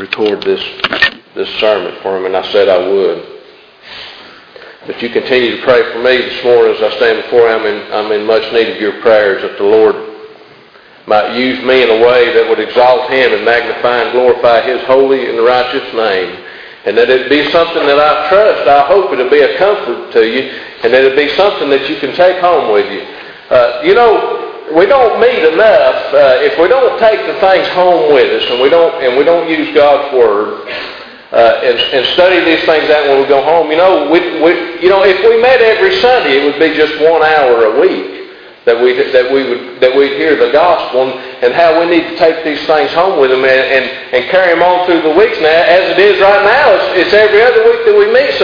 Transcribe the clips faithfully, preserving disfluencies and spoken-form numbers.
record this this sermon for him, and I said I would. But you continue to pray for me this morning as I stand before you. I'm in, I'm in much need of your prayers that the Lord might use me in a way that would exalt Him and magnify and glorify His holy and righteous name. And that it be something that I trust. I hope it'll be a comfort to you, and that it'll be something that you can take home with you. Uh, you know, we don't meet enough uh, if we don't take the things home with us, and we don't and we don't use God's Word uh, and, and study these things out when we go home. You know, we, we you know if we met every Sunday, it would be just one hour a week that we that we would that we'd hear the gospel, and, and how we need to take these things home with them and, and, and carry them on through the weeks. Now, as it is right now, it's, it's every other week that we meet. So,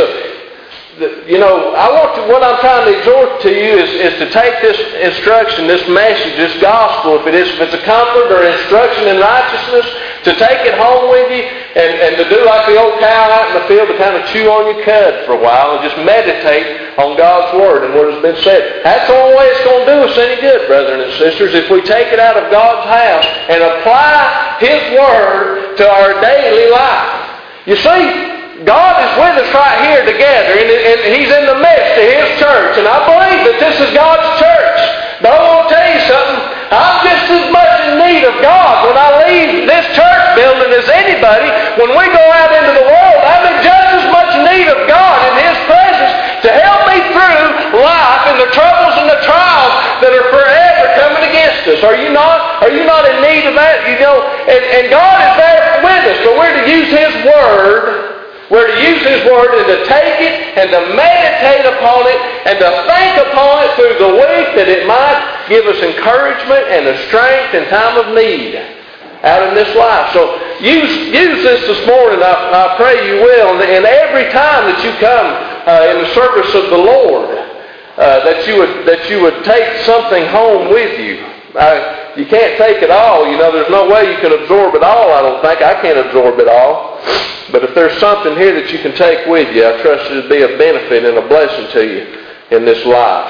the, you know, I want to, what I'm trying to exhort to you is, is to take this instruction, this message, this gospel, if it is, if it's a comfort or instruction in righteousness, to take it home with you and, and to do like the old cow out in the field, to kind of chew on your cud for a while and just meditate on God's Word and what has been said. That's the only way it's going to do us any good, brethren and sisters, if we take it out of God's house and apply His Word to our daily life. You see, God is with us right here together, and, and He's in the midst of His church, and I believe that this is God's church. But I want to tell you something, I'm just as much in need of God when I leave this church building as anybody. When we go out into the world, I'm in just as much need of God in His presence to help me through life and the troubles and the trials that are forever coming against us. Are you not? Are you not in need of that? You know, and, and God is there with us, but we're to use His Word. We're to use His Word and to take it and to meditate upon it and to think upon it through the week, that it might give us encouragement and the strength in time of need out in this life. So use use this this morning. I, I pray you will. And, and every time that you come uh, in the service of the Lord, uh, that you would that you would take something home with you. Uh, you can't take it all. You know, there's no way you can absorb it all. I don't think I can't absorb it all. But if there's something here that you can take with you, I trust it to be a benefit and a blessing to you in this life.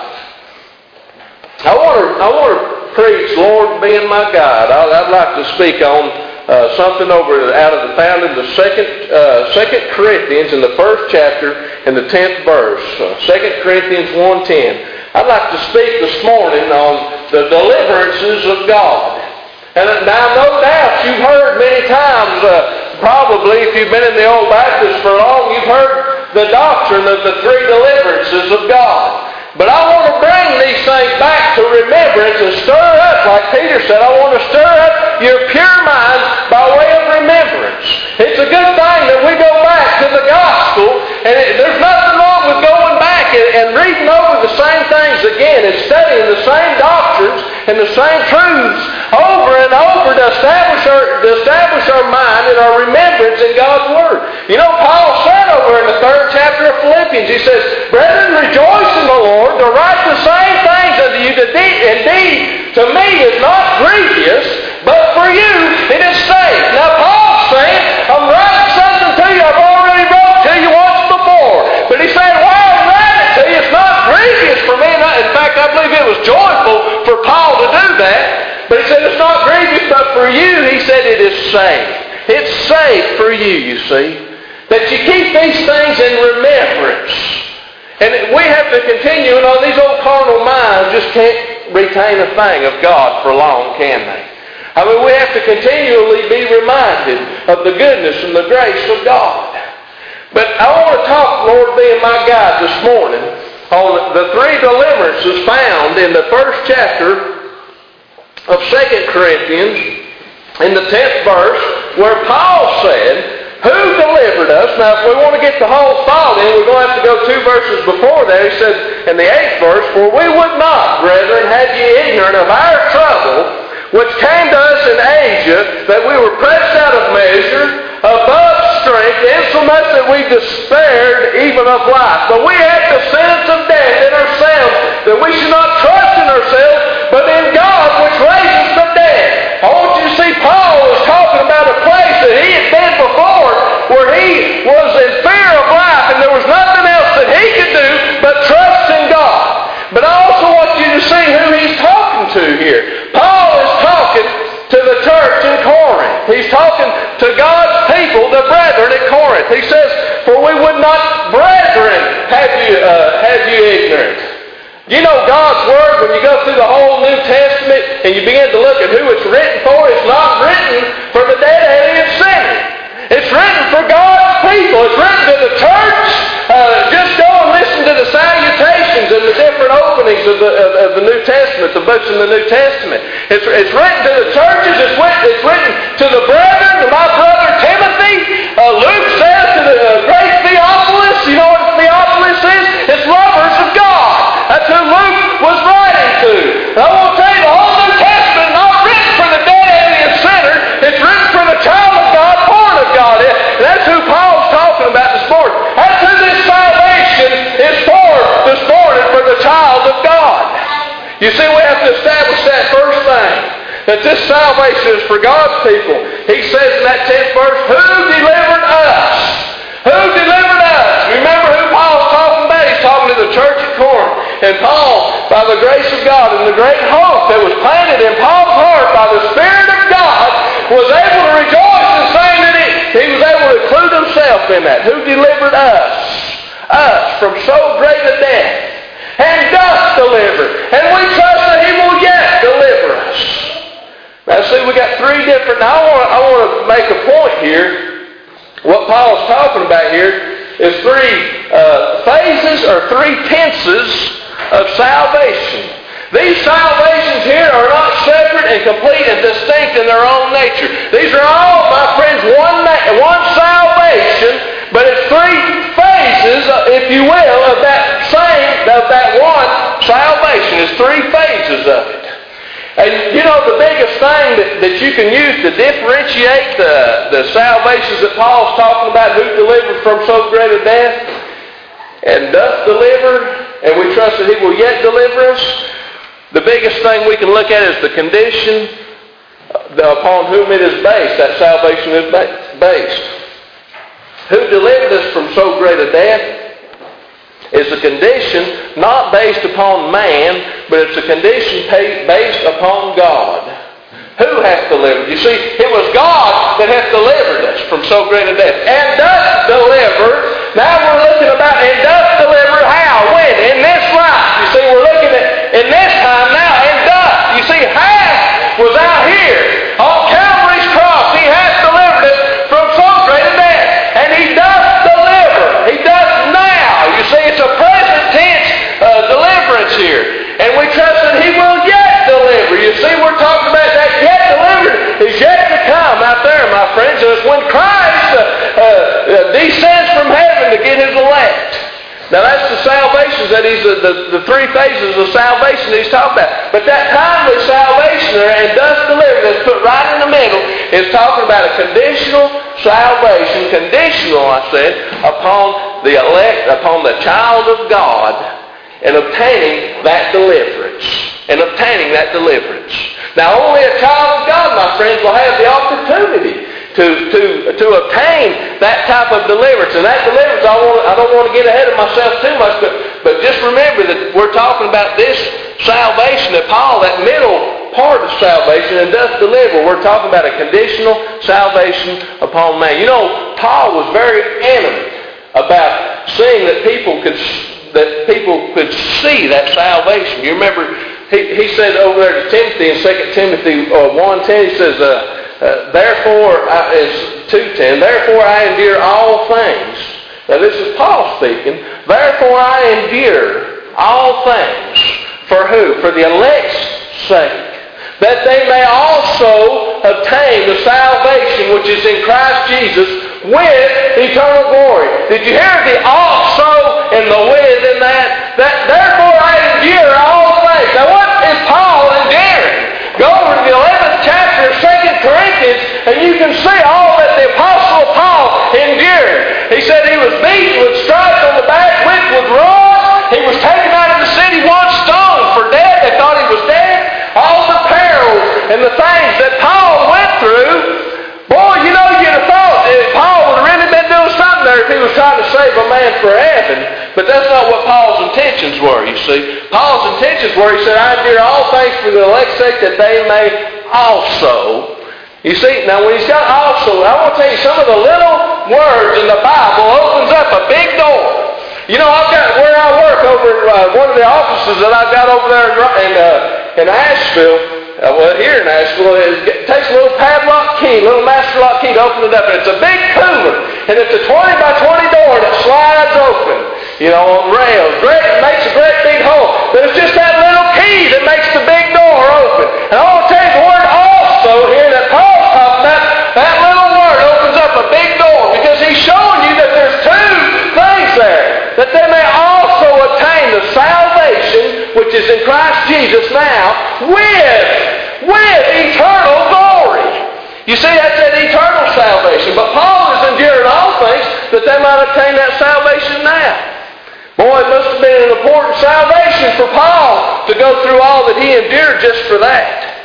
I want to, I want to preach, Lord being my God. I'd, I'd like to speak on uh, something over out of the found in the second, uh, Second Corinthians in the first chapter in the tenth verse. Uh, Second Corinthians one ten. I'd like to speak this morning on the deliverances of God. And now, no doubt, you've heard many times. Uh, Probably, if you've been in the old Baptist for long, you've heard the doctrine of the three deliverances of God. But I want to bring these things back to remembrance and stir up, like Peter said, I want to stir up your pure minds by way of remembrance. It's a good thing that we go back to the gospel, and it, there's nothing wrong with going back and, and reading over the same things again and studying the same doctrines and the same truths over and over to establish our, to establish our mind and our remembrance in God's Word. You know, Paul said over in the third chapter of Philippians, he says, Brethren, rejoice in the Lord. To write the same things unto you, indeed, to me is not grievous, but for you it is safe. Now, Paul's saying, I'm writing something to you I've already wrote to you once before. But he said, while I'm writing it to you, it's not grievous for me. In fact, I believe it was joyful for Paul to do that. But he said, it's not grievous, but for you, he said, it is safe. It's safe for you, you see, that you keep these things in remembrance. And we have to continue, and on these old carnal minds just can't retain a thing of God for long, can they? I mean, we have to continually be reminded of the goodness and the grace of God. But I want to talk, Lord being my guide this morning, on the three deliverances found in the first chapter of Second Corinthians, in the tenth verse, where Paul said, who delivered us? Now, if we want to get the whole thought in, we're going to have to go two verses before there. He said in the eighth verse, For we would not, brethren, have ye ignorant of our trouble, which came to us in Asia, that we were pressed out of measure, above strength, insomuch that we despaired even of life. But we had the sense of death in ourselves, that we should not trust in ourselves, but in God which raises the dead. I want you to see Paul was talking about a place that he had been before, where he was in fear of life, and there was nothing else that he could do but trust in God. But I also want you to see who he's talking to here. Paul is talking to the church in Corinth. He's talking to God's people Corinth. He says, for we would not, brethren, have you, uh, have you ignorant. You know God's Word, when you go through the whole New Testament and you begin to look at who it's written for, it's not written for the dead, alien sinner. It's written for God's people. It's written to the church. Uh, just go and listen to the salutations and the different openings of the, of, of the New Testament, the books in the New Testament. It's, it's written to the churches. It's written, it's written to the brethren, to my brother Timothy. Uh, Luke says to the uh, great Theophilus, you know what Theophilus is? It's lovers of God. That's who Luke was writing to. And I want to tell you, the whole New Testament is not written for the dead, alien sinner. It's written for the child of God, born of God. And that's who Paul's talking about this morning. That's who this salvation is for this morning, for the child of God. You see, we have to establish that first thing, that this salvation is for God's people. He says in that tenth verse, who delivered us? Who delivered us? Remember who Paul's talking about? He's talking to the church at Corinth. And Paul, by the grace of God and the great hope that was planted in Paul's heart by the Spirit of God, was able to rejoice in saying that he, he was able to include himself in that. Who delivered us? Us from so great a death. And doth deliver. And we trust that he will yet deliver us. Now see, we got three different, now I want, I want to make a point here. What Paul's talking about here is three uh, phases or three tenses of salvation. These salvations here are not separate and complete and distinct in their own nature. These are all, my friends, one, one salvation, but it's three phases, if you will, of that same, of that one salvation. It's three phases of it. And you know, the biggest thing that, that you can use to differentiate the, the salvations that Paul's talking about, who delivered from so great a death, and doth deliver, and we trust that he will yet deliver us, the biggest thing we can look at is the condition upon whom it is based, that salvation is based. Who delivered us from so great a death is a condition not based upon man, but it's a condition based upon God. Who hath delivered? You see, it was God that hath delivered us from so great a death. And doth deliver. Now we're looking about, and doth deliver how? When? In this life. You see, we're looking at in this time now, and doth. You see, hath was out here. On Calvary's cross, he hath delivered us from so great a death. And he doth deliver. He doth now. You see, it's a present tense uh, deliverance here. And we trust that he will yet deliver. You see, we're talking about that yet delivered is yet to come out there, my friends. And it's when Christ uh, uh, descends from heaven to get his elect. Now that's the salvation that he's, uh, the, the three phases of salvation that he's talking about. But that timely salvation there, and does deliver, that's put right in the middle, is talking about a conditional salvation, conditional, I said, upon the elect, upon the child of God, and obtaining that deliverance. And obtaining that deliverance. Now only a child of God, my friends, will have the opportunity to, to, to obtain that type of deliverance. And that deliverance, I, want, I don't want to get ahead of myself too much, but, but just remember that we're talking about this salvation that Paul, that middle part of salvation, and doth deliver. We're talking about a conditional salvation upon man. You know, Paul was very adamant about seeing that people could that people could see that salvation. You remember, he, he said over there to Timothy in Second Timothy uh, one ten, he says, uh, uh, therefore, I, it's two ten, therefore I endure all things. Now this is Paul speaking. Therefore I endure all things. For who? For the elect's sake. That they may also obtain the salvation which is in Christ Jesus with eternal glory. Did you hear the also and the with in that? That therefore I endure all things. Now what is Paul enduring? Go over to the eleventh chapter of Second Corinthians and you can see all that the Apostle Paul endured. He said he was beaten with stripes on the back, whipped with rods. He was taken out of the city, one stone for dead. They thought he was dead. All the perils and the things that Paul went through, boy, you know, you'd have thought that Paul would have really been doing something there if he was trying to save a man for heaven. But that's not what Paul's intentions were, you see. Paul's intentions were, he said, I endure all things for the elect's sake that they may also. You see, now when he's got also, I want to tell you some of the little words words in the Bible opens up a big door. You know, I've got where I work over in uh, one of the offices that I've got over there in uh, in Asheville. Uh, well, here in Asheville, it takes a little padlock key, a little master lock key to open it up. And it's a big cooler. And it's a twenty by twenty door that slides open, you know, on rails. Great, it makes a great big hole. But it's just that little key that makes the big door open. And I want to tell you the word also here that Paul's talking about, that little word opens up a big door because he's showing you that there's two things there. That they may also attain the salvation which is in Christ Jesus now with, with eternal glory. You see, that's that eternal salvation. But Paul is enduring all things that they might obtain that salvation now. Boy, it must have been an important salvation for Paul to go through all that he endured just for that.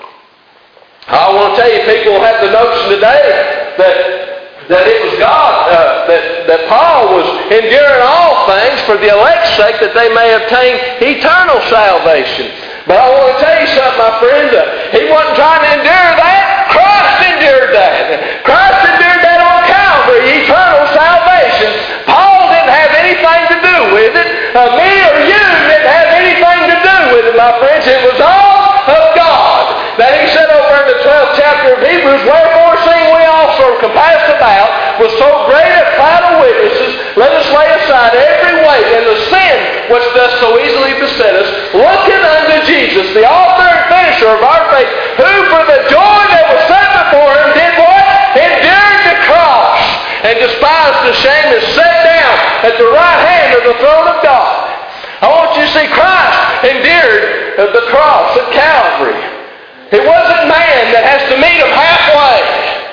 I want to tell you, people have the notion today that that it was God, uh, that, that Paul was enduring all things for the elect's sake that they may obtain eternal salvation. But I want to tell you something, my friends. Uh, he wasn't trying to endure that. Christ endured that. Christ endured that on Calvary, eternal salvation. Paul didn't have anything to do with it. Uh, me or you didn't have anything to do with it, my friends. It was all of God. Now he said over in the twelfth chapter of Hebrews, wherefore seeing we also are compassed about with so great a cloud of witnesses, let us lay aside every weight and the sin which does so easily beset us, looking unto Jesus, the author and finisher of our faith, who for the joy that was set before him did what? Endured the cross, and despised the shame, and sat down at the right hand of the throne of God. I want you to see Christ endured the cross at Calvary. It wasn't man that has to meet him halfway.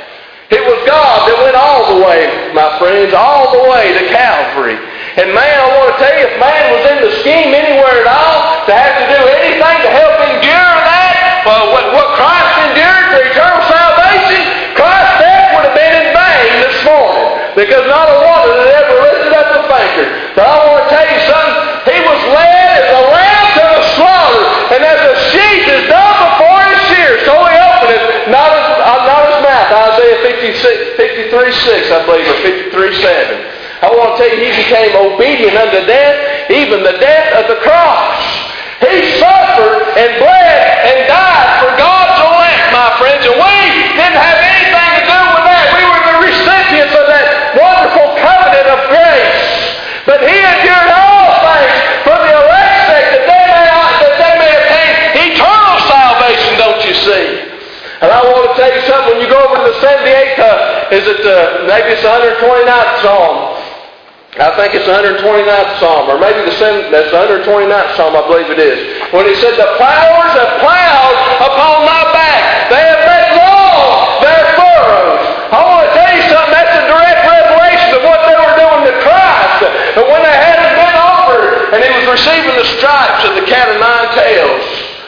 It was God that went all the way, my friends, all the way to Calvary. And man, I want to tell you, if man was in the scheme anywhere at all to have to do anything to help endure that, well, what, what Christ endured for eternal salvation, Christ's death would have been in vain this morning. Because not a one had ever lifted up a finger. But I want to tell you something. He was led as a lamb to the slaughter. And as a sheep is dumb before his shears, so he opened it, not his, uh, not his mouth. Isaiah fifty-three six, I believe, or fifty-three seven. I want to tell you, he became obedient unto death, even the death of the cross. He suffered and bled and died for God's elect, my friends. And we didn't have anything to do with that. We were the recipients of that wonderful covenant of grace. But he endured all things for the elect's sake, that they may, that they may obtain eternal salvation, don't you see? And I want to tell you something. When you go over to the seventy-eighth, uh, is it uh, maybe it's the one hundred twenty-ninth Psalm? I think it's the one hundred twenty-ninth Psalm, or maybe the seventh, that's the one hundred twenty-ninth Psalm, I believe it is. When he said, the plowers have plowed upon my back. They have made long their furrows. I want to tell you something. That's a direct revelation of what they were doing to Christ. But when they had him bent over and he was receiving the stripes of the cat of nine tails,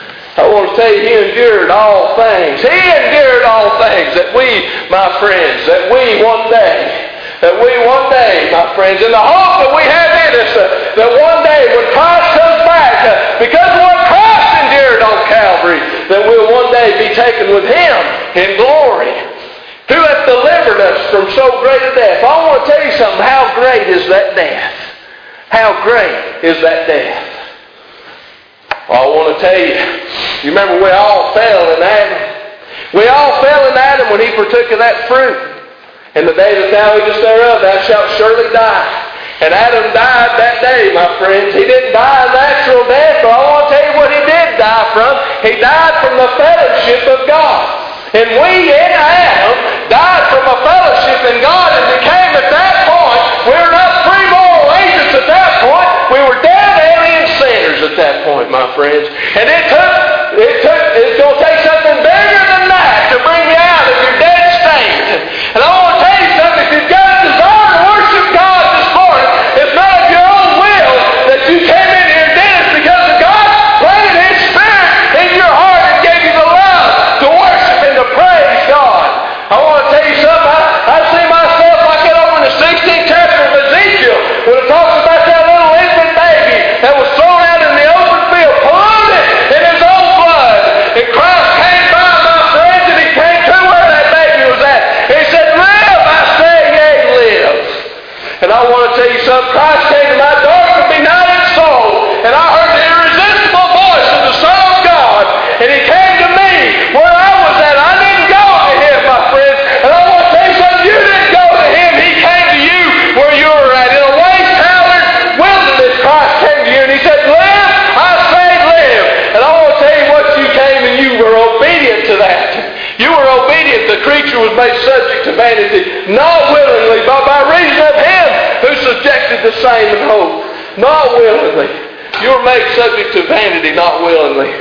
I want to tell you, he endured all things. He endured all things that we, my friends, that we one day, that we one day, my friends, in the hope that we have in us, uh, that one day when Christ comes back, uh, because of what Christ endured on Calvary, that we'll one day be taken with him in glory. Who hath delivered us from so great a death? I want to tell you something. How great is that death? How great is that death? Well, I want to tell you, you remember we all fell in Adam. We all fell in Adam when he partook of that fruit. And the day that thou eatest thereof, thou shalt surely die. And Adam died that day, my friends. He didn't die a natural death, but I want to tell you what he did die from. He died from the fellowship of God. And we in Adam died from a fellowship in God and became at that point, we were not free moral agents at that point. We were dead alien sinners at that point, my friends. And it took, it took, it's going to take something bigger than that to bring you out of your dead state. And I want to tell you something, if you've got a desire to worship God this morning, it's not of your own will that you came in here and did it, because God planted his Spirit in your heart and gave you the love to worship and to praise God. I want to tell you something, I, I see myself like that over in the sixteenth chapter of Ezekiel, when it talks about that little infant baby that was thrown out in the open field, polluted And I want to tell you something. Christ came to my dark and benighted soul. And I heard the irresistible voice of the Son of God. And He came to me where I was at. I didn't go to Him, my friends. And I want to tell you something. You didn't go to Him. He came to you where you were at. In a waste-howard wilderness, Christ came to you. And He said, live. I say live. And I want to tell you what you came and you were obedient to that. You were obedient. The creature was made subject to vanity, not willingly, but by reason of Him who subjected the same in hope. Not willingly. You were made subject to vanity, not willingly.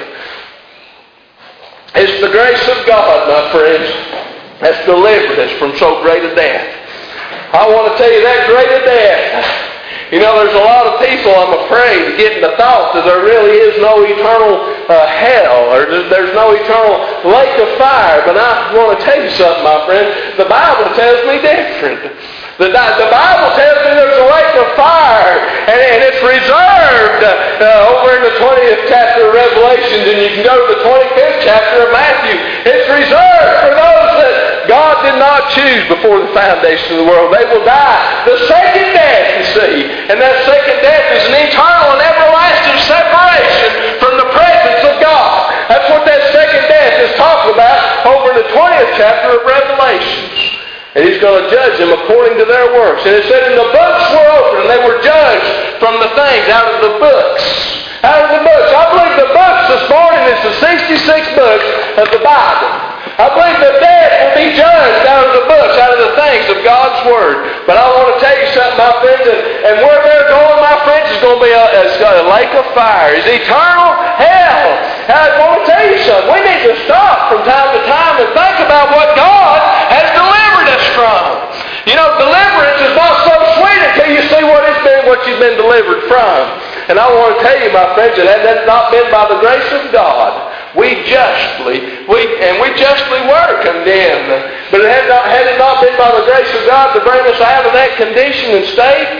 It's the grace of God, my friends, that's delivered us from so great a death. I want to tell you that great a death. You know, there's a lot of people, I'm afraid, getting the thought that there really is no eternal uh, hell, or there's no eternal lake of fire. But I want to tell you something, my friend. The Bible tells me different. The, the Bible tells me there's a lake of fire, and, and it's reserved uh, over in the twentieth chapter of Revelation, and you can go to the twenty-fifth chapter of Matthew. It's reserved for those that God did not choose before the foundation of the world. They will die the second death, you see. And that second death is an eternal and everlasting separation from the presence of God. That's what that second death is talking about over in the twentieth chapter of Revelation. And He's going to judge them according to their works. And it said, and the books were opened, and they were judged from the things out of the books. Out of the books. I believe the books this morning is the sixty-six books of the Bible. I believe the dead will be judged out of the books, out of the things of God's Word. But I want to tell you something, my friends, and, and where they're going, my friends, is going to be a, it's got a lake of fire. It's eternal hell. And I want to tell you something. We need to stop from time to time and think about what God has delivered us from. You know, deliverance is not so sweet until you see what it's been, what you've been delivered from. And I want to tell you, my friends, that had not been by the grace of God, we justly, we and we justly were condemned. But it had, not, had it not been by the grace of God to bring us out of that condition and state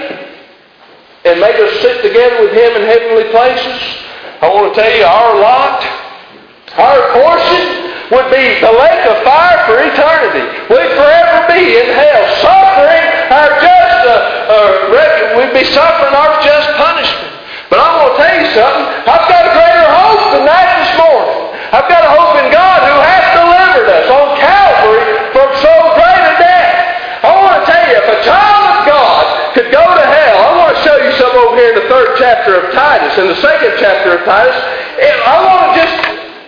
and make us sit together with Him in heavenly places, I want to tell you, our lot, our portion would be the lake of fire for eternity. We'd forever be in hell, suffering our just, uh, uh, we'd be suffering our just punishment. But I want to tell you something. I've got a greater hope than that this morning. I've got a hope in God who has delivered us on Calvary from so great a death. I want to tell you, if a child of God could go to hell, I want to show you something over here in the third chapter of Titus, in the second chapter of Titus. I want to just,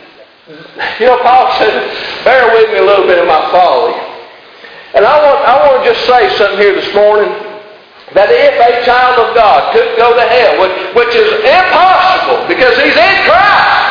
you know, Paul said, bear with me a little bit of my folly. And I want, I want to just say something here this morning. That if a child of God could go to hell, which, which is impossible because he's in Christ.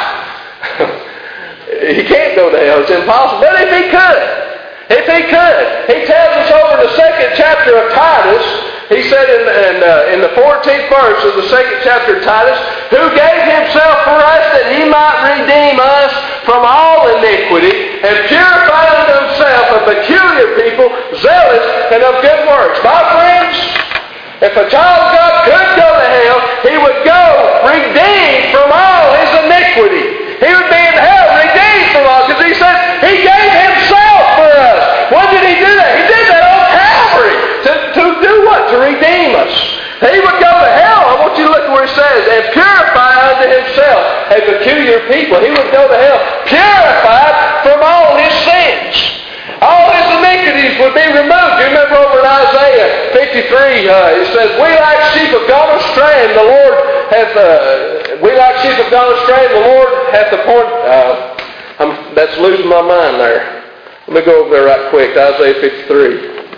He can't go to hell. It's impossible. But if he could, if he could, he tells us over in the second chapter of Titus, he said in, in, uh, in the fourteenth verse of the second chapter of Titus, who gave Himself for us that He might redeem us from all iniquity and purify unto Himself a peculiar people, zealous and of good works. My friends, if a child of God could go to hell, he would go redeemed from all his iniquity. He would be in hell redeemed from all, because He said He gave Himself for us. When did He do that? He did that on Calvary. To, to do what? To redeem us. He would go to hell. I want you to look where He says, and purify unto Himself a peculiar people. He would go to hell purified from all his sins. All his iniquities would be removed. You remember over in Isaiah fifty-three, uh, it says, we like sheep have gone astray, and the Lord hath, uh, we like sheep have gone astray, and the Lord hath appointed, uh, I'm, that's losing my mind there. Let me go over there right quick, Isaiah fifty-three.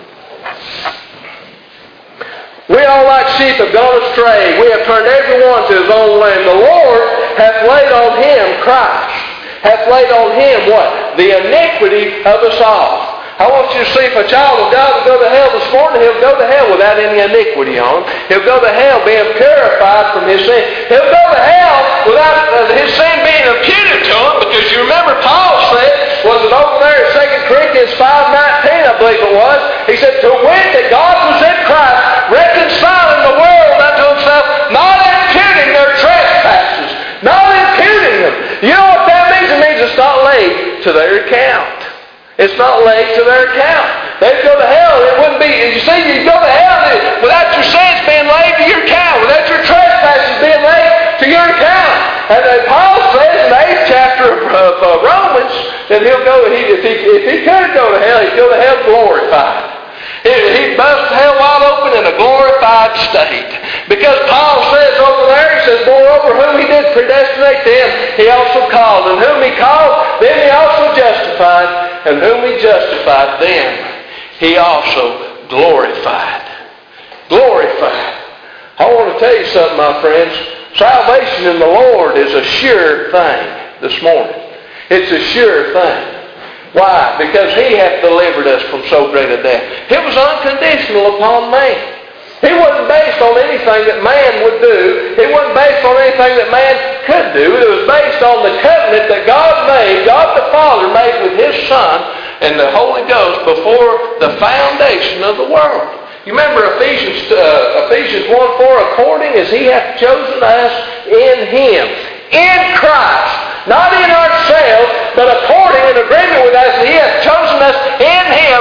We all like sheep have gone astray. We have turned every one to his own way. The Lord hath laid on Him, Christ, hath laid on Him what? The iniquity of us all. I want you to see, if a child of God will go to hell this morning, he'll go to hell without any iniquity on him. He'll go to hell being purified from his sin. He'll go to hell without uh, his sin being imputed to him, because you remember Paul said, was it over there in Second Corinthians five nineteen, I believe it was, he said, to wit that God was in Christ, reconciling the world unto Himself, not imputing their trespasses, not imputing them. You know what that means? It means it's not laid to their account. It's not laid to their account. They'd go to hell. It wouldn't be, you see, you go to hell without your that he'll go, he, if, he, if he could go to hell, he'd go to hell glorified. He'd bust hell wide open in a glorified state. Because Paul says over there, he says, moreover, whom he did predestinate them, he also called. And whom he called, them he also justified. And whom he justified, them he also glorified. Glorified. I want to tell you something, my friends. Salvation in the Lord is a sure thing this morning. It's a sure thing. Why? Because he hath delivered us from so great a death. It was unconditional upon man. He wasn't based on anything that man would do. It wasn't based on anything that man could do. It was based on the covenant that God made, God the Father made with His Son and the Holy Ghost before the foundation of the world. You remember Ephesians, uh, Ephesians one four, according as He hath chosen us in Him, in Christ. Not in ourselves, but according in agreement with us, He hath chosen us in Him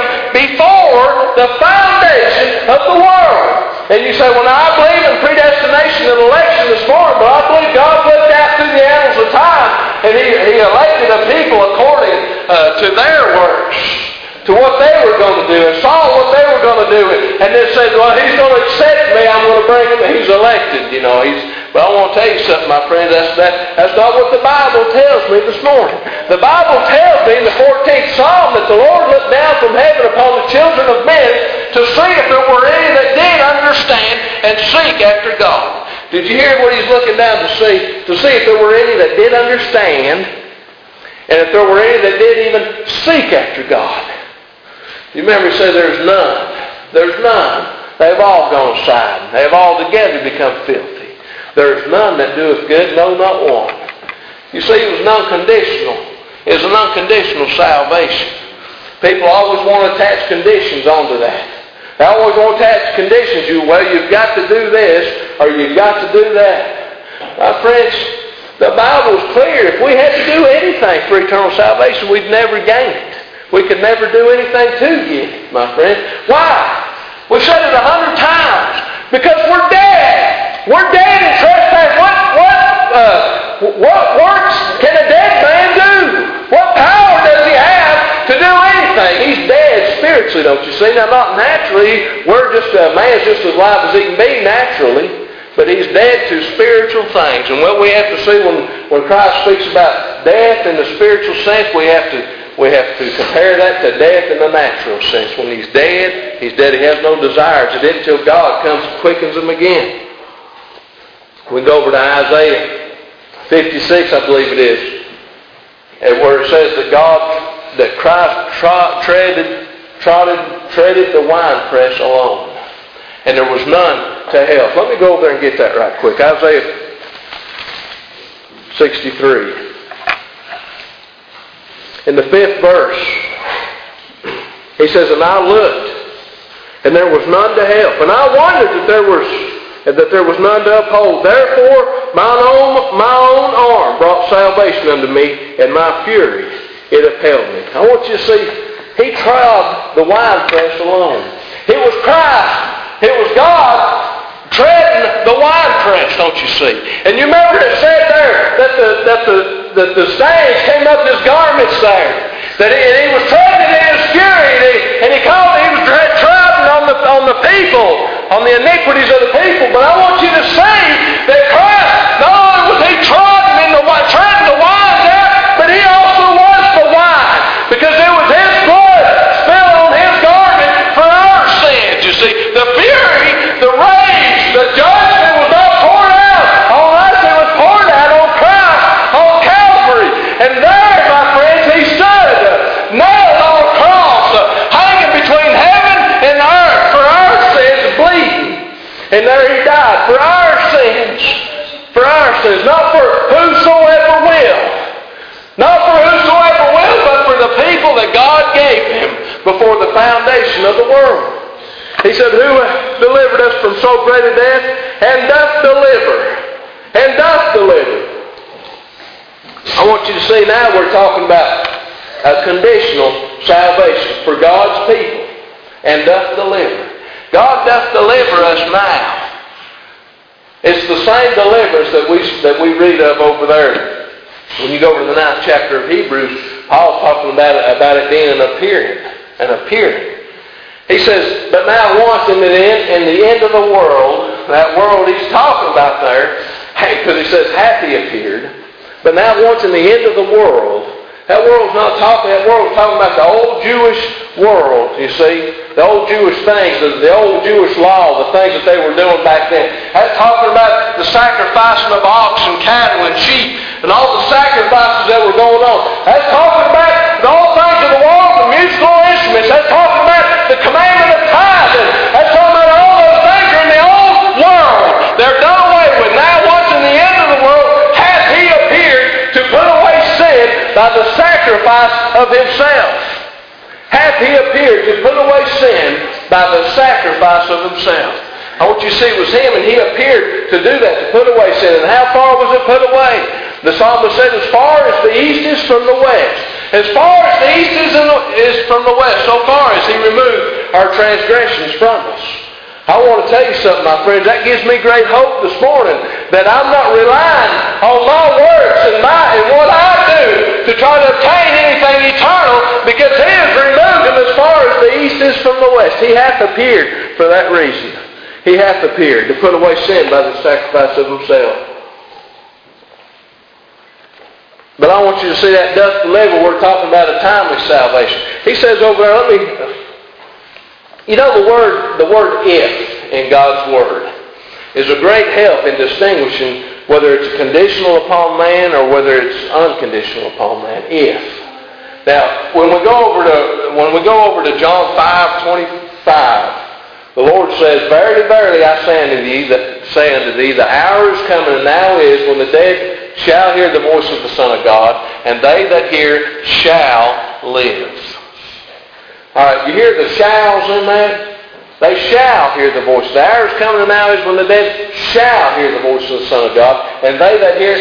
before the foundation of the world. And you say, well, now I believe in predestination and election this morning, but I believe God looked out through the annals of time, and He, he elected a people according uh, to their works, to what they were going to do, and saw what they were going to do, and then said, well, He's going to accept me, I'm going to bring Him, He's elected, you know, He's... But I want to tell you something, my friend. That's, that, that's not what the Bible tells me this morning. The Bible tells me in the fourteenth Psalm that the Lord looked down from heaven upon the children of men to see if there were any that did understand and seek after God. Did you hear what He's looking down to see? To see if there were any that did understand and if there were any that did even seek after God. You remember He said there's none. There's none. They've all gone aside. They've all together become filthy. There is none that doeth good, no, not one. You see, it was non-conditional. It was an unconditional salvation. People always want to attach conditions onto that. They always want to attach conditions. You, well, you've got to do this, or you've got to do that. My friends, the Bible is clear. If we had to do anything for eternal salvation, we'd never gain it. We could never do anything to get it, my friend. Why? We've said it a hundred times. Because we're dead. We're dead in trespass. What, what, uh, what works can a dead man do? What power does he have to do anything? He's dead spiritually, don't you see? Now, not naturally. We're just, a man's just as alive as he can be naturally. But he's dead to spiritual things. And what we have to see when, when Christ speaks about death in the spiritual sense, we have to We have to compare that to death in the natural sense. When he's dead, he's dead. He has no desires in it until God comes and quickens him again. We go over to Isaiah fifty-six, I believe it is, and where it says that God, that Christ trod, treaded, trotted, treaded the winepress alone, and there was none to help. Let me go over there and get that right quick. Isaiah sixty-three. In the fifth verse, he says, and I looked, and there was none to help. And I wondered that there was that there was none to uphold. Therefore, mine own, my own arm brought salvation unto me, and my fury it upheld me. I want you to see, he trod the winepress alone. It was Christ. It was God treading the winepress, don't you see? And you remember it said there that the that the that the stains came up his garments there. That he, and he was treading in his fury, and he, and he called he was treading on the on the people, on the iniquities of the people. But I want you to see that Christ, not only was he trodden in the wine, treading the wine there, but he also was the wine, because it was his blood spilled on his garment for our sins. You see, the fury, the rage, the judgment was not poured out on us; it was poured out on Christ on Calvary. And there, my friends, he stood, nailed on a cross, hanging between heaven and earth for our sins, bleeding. And there he died for our sins. For our sins. Not for whosoever will. Not for whosoever will, but for the people that God gave him before the foundation of the world. He said, who delivered us from so great a death, and doth deliver. And doth deliver. I want you to see now we're talking about a conditional salvation for God's people. And doth deliver. God doth deliver us now. It's the same deliverance that we that we read of over there When you go over to the ninth chapter of Hebrews, Paul's talking about it, about it being an appearing. An appearing. He says, but now once in the end, in the end of the world, that world he's talking about there, because he says hath he appeared, but now once in the end of the world, that world's not talking, that world's talking about the old Jewish world, you see, the old Jewish things, the, the old Jewish law, the things that they were doing back then. That's talking about the sacrificing of ox and cattle and sheep and all the sacrifices that were going on. That's talking about the old things of the world, the musical instruments. That's talking about the commandment of tithing. That's talking about all those things are in the old world. They're done away with. Now once in the end of the world, hath he appeared to put away sin by the sacrifice of himself. Hath he appeared to put away sin by the sacrifice of himself. I want you to see it was him, and he appeared to do that, to put away sin. And how far was it put away? The psalmist said, as far as the east is from the west. As far as the east is, in the, is from the west, so far as he removed our transgressions from us. I want to tell you something, my friends. That gives me great hope this morning that I'm not relying on my works and my and what I do to try to obtain anything eternal, because he has removed them as far as the east is from the west. He hath appeared for that reason. He hath appeared to put away sin by the sacrifice of himself. But I want you to see that doth deliver. We're talking about a timely salvation. He says over there, let me... You know, the word, the word if in God's Word is a great help in distinguishing whether it's conditional upon man or whether it's unconditional upon man. If. Now, when we go over to when we go over to John five twenty-five, the Lord says, verily, verily, I say unto thee, that say unto thee, the hour is coming, and now is, when the dead shall hear the voice of the Son of God, and they that hear shall live. All right, you hear the shalls in that? They shall hear the voice. The hour is coming, and now is, when the dead shall hear the voice of the Son of God, and they that hear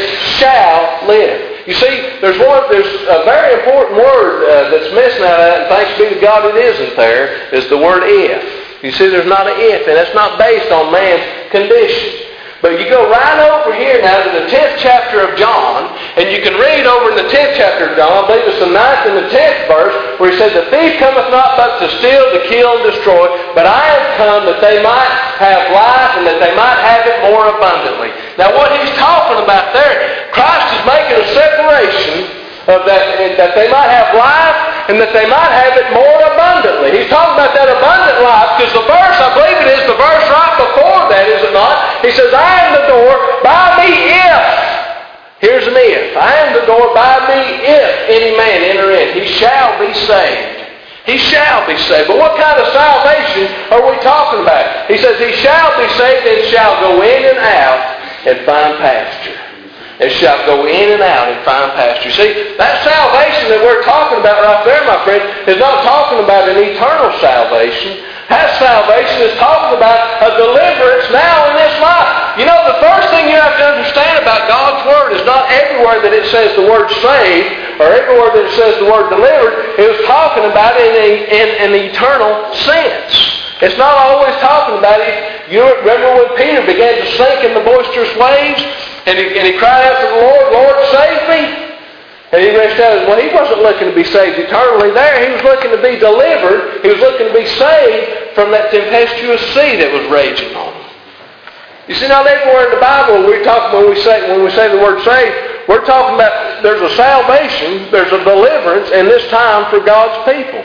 shall live. You see, there's one, there's a very important word uh, that's missing out of that, and thanks be to God it isn't there, is the word if. You see, there's not an if, and it's not based on man's condition. But you go right over here now to the tenth chapter of John, and you can read over in the tenth chapter of John, I believe it's the ninth and the tenth verse, where he says, the thief cometh not but to steal, to kill, and destroy, but I am come that they might have life, and that they might have it more abundantly. Now what he's talking about there, Christ is making a separation of that, that they might have life, and that they might have it more abundantly. He's talking about that abundant life, because the verse, I believe it is the verse right before that, is it not? He says, I am the door, by me if. Here's an if. I am the door, by me if any man enter in. He shall be saved. He shall be saved. But what kind of salvation are we talking about? He says, he shall be saved and shall go in and out and find pasture. And shall go in and out and find pasture. See, that salvation that we're talking about right there, my friend, is not talking about an eternal salvation. That salvation is talking about a deliverance now in this life. You know, the first thing you have to understand about God's Word is not everywhere that it says the word saved or everywhere that it says the word delivered, it was talking about it in, a, in an eternal sense. It's not always talking about it. You remember when Peter began to sink in the boisterous waves? And he, and he cried out to the Lord, Lord, save me. And he reached out, well, he wasn't looking to be saved eternally there. He was looking to be delivered. He was looking to be saved from that tempestuous sea that was raging on him. You see, not everywhere in the Bible we talk when we say when we say the word saved, we're talking about there's a salvation, there's a deliverance in this time for God's people.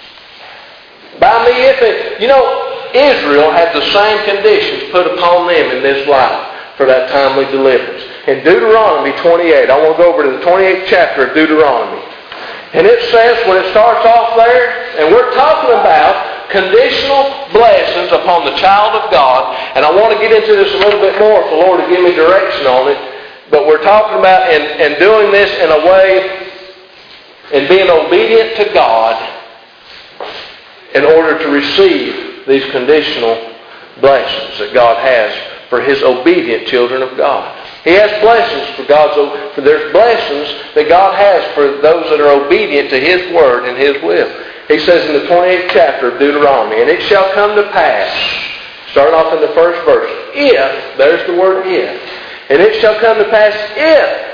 By me, if it, you know, Israel had the same conditions put upon them in this life for that timely deliverance. In Deuteronomy twenty-eight, I want to go over to the twenty-eighth chapter of Deuteronomy. And it says, when it starts off there, and we're talking about conditional blessings upon the child of God, and I want to get into this a little bit more if the Lord will give me direction on it, but we're talking about and, and doing this in a way, and being obedient to God in order to receive these conditional blessings that God has for His obedient children of God. He has blessings for God's, for there's blessings that God has for those that are obedient to His Word and His will. He says in the twenty-eighth chapter of Deuteronomy, and it shall come to pass, starting off in the first verse, if, there's the word if, and it shall come to pass if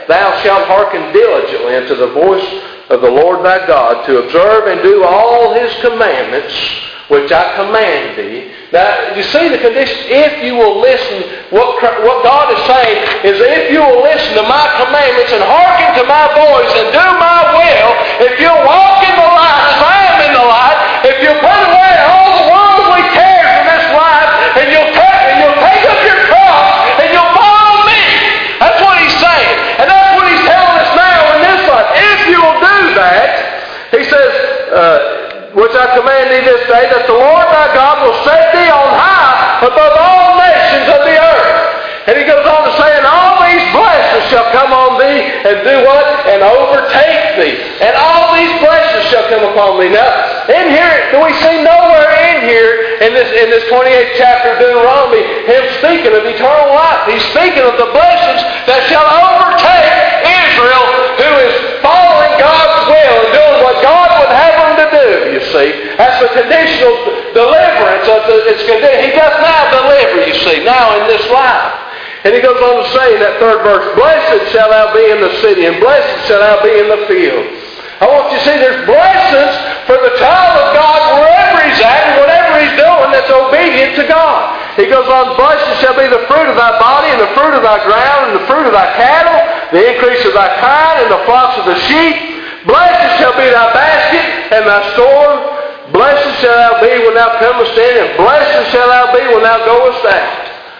thou shalt hearken diligently unto the voice of the Lord thy God, to observe and do all his commandments, which I command thee. Now, you see the condition, if you will listen, what, what God is saying is if you will listen to my commandments and hearken to my voice and do my will, if you'll walk in the light as I am in the light, if you'll put away all the worldly cares in this life, and you'll take, and you'll take up your cross, and you'll follow me. That's what he's saying. And that's what he's telling us now in this life. If you will do that, he says, uh, which I command thee this day, that the Lord thy God will set thee on high above all nations of the earth. And he goes on to say, and all these blessings shall come on thee, and do what? And overtake thee. And all these blessings shall come upon thee. Now, in here, do we see nowhere in here, in this in this twenty-eighth chapter of Deuteronomy, him speaking of eternal life. He's speaking of the blessings that shall overtake Israel, who is following God's will and doing what God would have them to do, you see. That's the conditional deliverance of the, it's conditional. He does now deliver, you see, now in this life. And he goes on to say in that third verse, blessed shall thou be in the city, and blessed shall thou be in the field. I want you to see there's blessings for the child of God wherever he's at and whatever he's doing that's obedient to God. He goes on, blessed shall be the fruit of thy body, and the fruit of thy ground, and the fruit of thy cattle, the increase of thy kind, and the flocks of the sheep. Blessed shall be thy basket and thy store. Blessed shall thou be when thou comest in, and blessed shall thou be when thou goest out.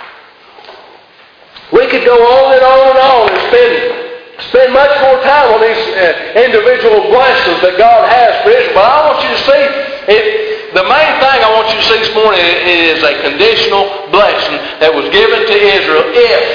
We could go on and on and on and spend, spend much more time on these uh, individual blessings that God has for Israel. But I want you to see, it, the main thing I want you to see this morning is a conditional blessing that was given to Israel if,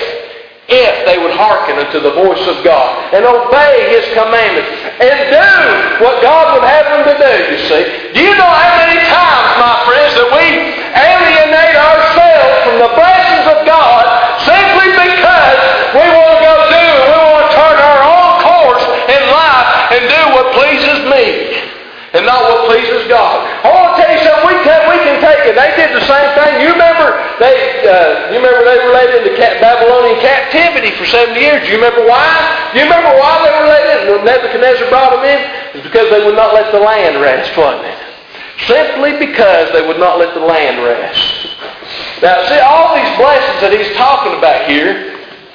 if they would hearken unto the voice of God and obey his commandments and do what God would have them to do, you see. Do you know how many times, my friends, that we alienate ourselves from the blessings of God simply because we want to go do, we want to turn our own course in life and do what pleases me and not what pleases God. I want to tell you something. We can, we can take it. They did the same thing. You remember they, uh, you remember they were led into Babylonian captivity for seventy years. Do you remember why? Do you remember why they were led in? Nebuchadnezzar brought them in. It's because they would not let the land rest, wasn't it? Simply because they would not let the land rest. Now, see, all these blessings that he's talking about here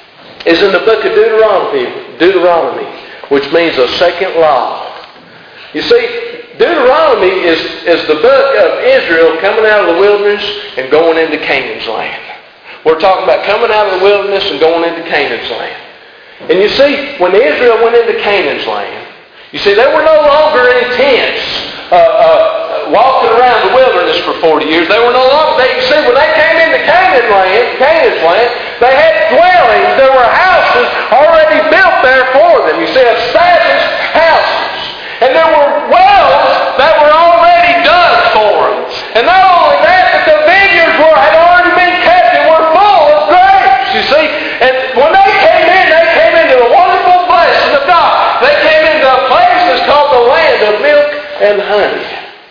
is in the book of Deuteronomy, Deuteronomy, which means a second law. You see, Deuteronomy is, is the book of Israel coming out of the wilderness and going into Canaan's land. We're talking about coming out of the wilderness and going into Canaan's land. And you see, when Israel went into Canaan's land, you see, they were no longer in tents, uh, uh, walking around the wilderness for forty years. They were no longer, they, you see, when they came into Canaan land, Canaan's land, they had dwellings. There were houses already built there for them. You see, established houses. And there were wells that were already dug for them. And not only that, but the vineyards were, had already been kept and were full of grapes, you see. And when they came in, they came into the wonderful blessing of God. They came into a place that's called the land of milk and honey.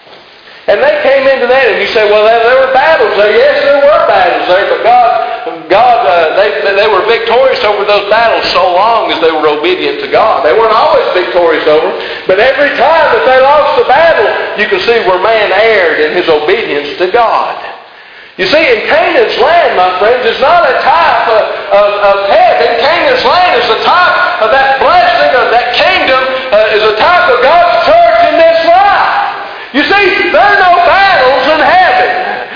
And they came into that, and you say, well, there, there were battles there. Yes, there were battles there, but God, God, uh, they, they were victorious over those battles so long as they were obedient to God. They weren't always victorious over them, but every time that they lost the battle, you can see where man erred in his obedience to God. You see, in Canaan's land, my friends, is not a type of, of, of heaven. Canaan's land is a type of that blessing, of that kingdom, uh, is a type of God's church in this life. You see, there are no battles in heaven.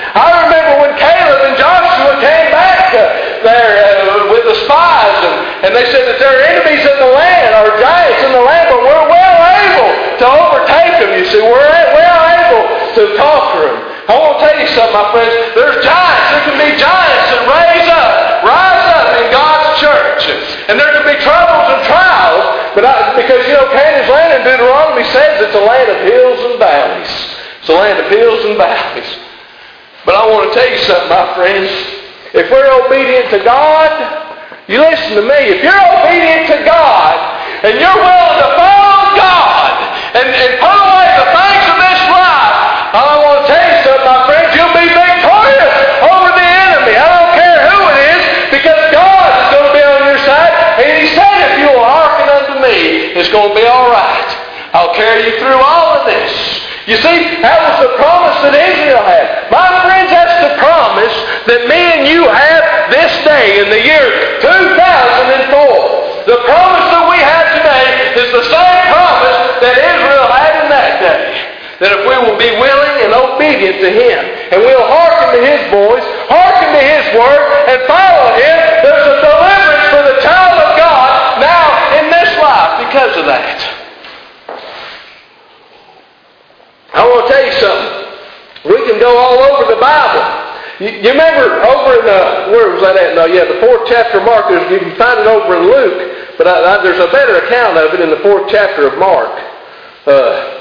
I remember when Caleb and Joshua came back uh, there uh, with the spies, and, and they said that there are enemies in the land, or giants in the land, but we're well able to overtake them, you see. We're well able to conquer them. I want to tell you something, my friends. There's giants. There can be giants that raise up, rise up in God's church. And there can be troubles and trials, but I, because, you know, Canaan's land in Deuteronomy says it's a land of hills and valleys. It's a land of hills and valleys. But I want to tell you something, my friends. If we're obedient to God, you listen to me. If you're obedient to God, and you're willing to follow God, and, and put away the things of this life, I want to tell you something, my friends. You'll be victorious over the enemy. I don't care who it is, because God is going to be on your side. And he said if you will carry you through all of this. You see, that was the promise that Israel had. My friends, that's the promise that me and you have this day in the year two thousand four. The promise that we have today is the same promise that Israel had in that day. That if we will be willing and obedient to Him, and we'll hearken to His voice, hearken to His word, and follow Him, there's a deliverance for the child of God now in this life because of that. I want to tell you something. We can go all over the Bible. You, you remember over in, uh, where was that at? No, yeah, the fourth chapter of Mark. You can find it over in Luke, but I, I, there's a better account of it in the fourth chapter of Mark. Uh,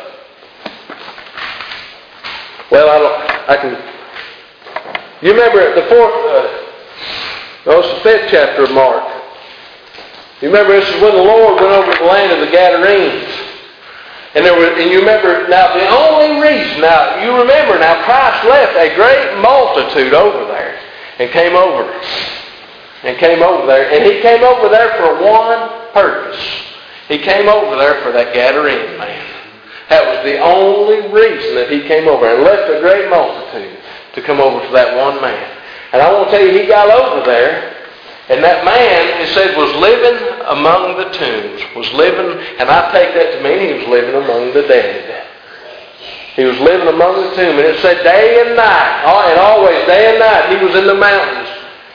well, I don't, I can, you remember the fourth, uh, no, it's the fifth chapter of Mark. You remember this is when the Lord went over the land of the Gadarenes. And there were, and you remember, now the only reason, now you remember, now Christ left a great multitude over there and came over. And came over there. And He came over there for one purpose. He came over there for that Gadarene man. That was the only reason that He came over and left a great multitude to come over for that one man. And I want to tell you, He got over there. And that man, it said, was living among the tombs. Was living, and I take that to mean he was living among the dead. He was living among the tombs. And it said day and night, and always day and night, he was in the mountains.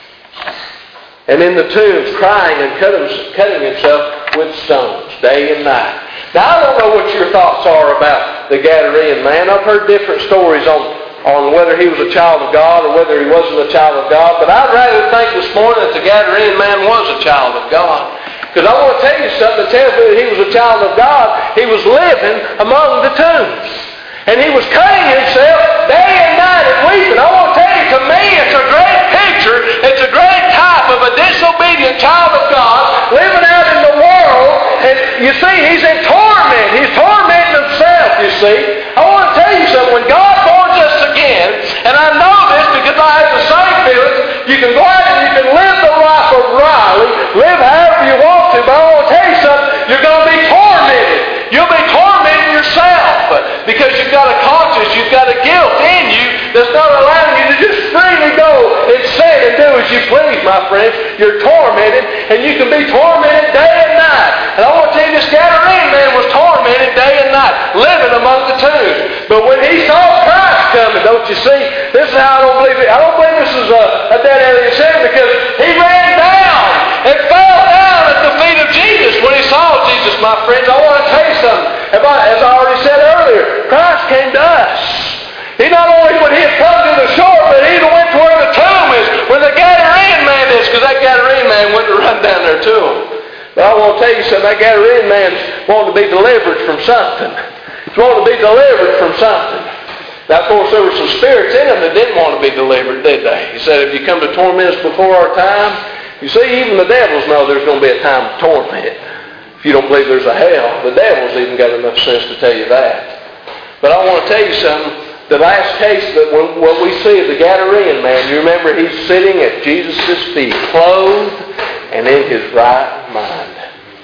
And in the tombs, crying and cutting himself with stones, day and night. Now, I don't know what your thoughts are about the Gadarene man. I've heard different stories on on whether he was a child of God or whether he wasn't a child of God. But I'd rather think this morning that the Gadarene man was a child of God. Because I want to tell you something that tells me that he was a child of God. He was living among the tombs. And he was cutting himself day and night and weeping. I want to tell you, to me, it's a great picture. It's a great type of a disobedient child of God living out in the world. And you see, he's in torment. He's tormenting himself, you see. I want to tell you something. When God borns us again, and I know this because I have the same feelings, you can go out and you can live the life of Riley, live however you want to, but I want to tell you something, you're going to be tormented. You'll be tormenting yourself because you've got a conscience, you've got a guilt in you that's not allowing you to just freely go and sin and do as you please, my friends. You're tormented, and you can be tormented day and night. And I want to tell you, this Gadarene man was tormented day and night, living among the tombs. But when he saw Christ coming, don't you see? This is how I don't believe it. I don't believe this is a, a dead alien sin, because he ran down and fell down at the feet of Jesus when he saw Jesus, my friends. I want to tell you something. As I already said earlier, Christ came to us. He not only when he had come to the shore, but he even went to where the tomb is, where the Gadarene man is, because that Gadarene man went to run down there to him. But I want to tell you something, that Gadarene man's wanting to be delivered from something. He's wanting to be delivered from something. Now, of course, there were some spirits in him that didn't want to be delivered, did they? He said, if you come to torment us before our time, you see, even the devils know there's going to be a time of torment. If you don't believe there's a hell, the devil's even got enough sense to tell you that. But I want to tell you something. The last case that when, what we see of the Gadarene man, you remember he's sitting at Jesus' feet, clothed and in his right mind.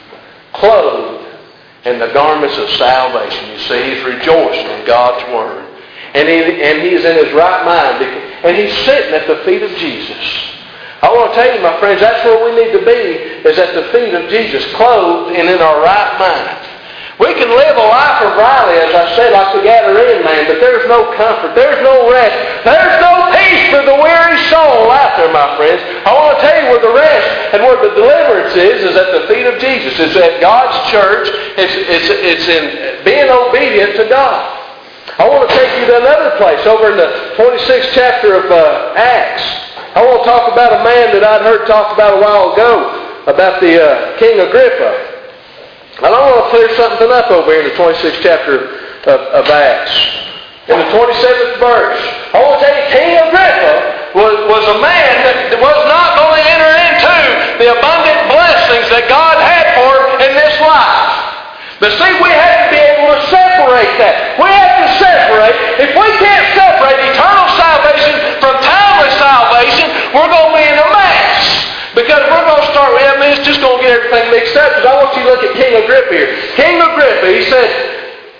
Clothed in the garments of salvation. You see, he's rejoicing in God's Word. And, he, and he's in his right mind. And he's sitting at the feet of Jesus. I want to tell you, my friends, that's where we need to be, is at the feet of Jesus, clothed and in our right mind. We can live a life of Riley, as I said, like the Gadarene man, but there's no comfort, there's no rest, there's no peace for the weary soul out there, my friends. I want to tell you where the rest and where the deliverance is, is at the feet of Jesus. It's at God's church. It's, it's, it's in being obedient to God. I want to take you to another place, over in the twenty-sixth chapter of uh, Acts. I want to talk about a man that I'd heard talked about a while ago, about the uh, King Agrippa. And I want to clear something up over here in the twenty-sixth chapter of, of Acts. In the twenty-seventh verse, I want to tell you, King Agrippa was, was a man that was not going to enter into the abundant blessings that God had for him in this life. But see, we have to be able to separate that. We have to separate. If we can't separate eternal salvation from timeless salvation, we're going to be in a mess. Because we're going to start, I mean, it's just going to get everything mixed up. Because I want you to look at King Agrippa here. King Agrippa, he said,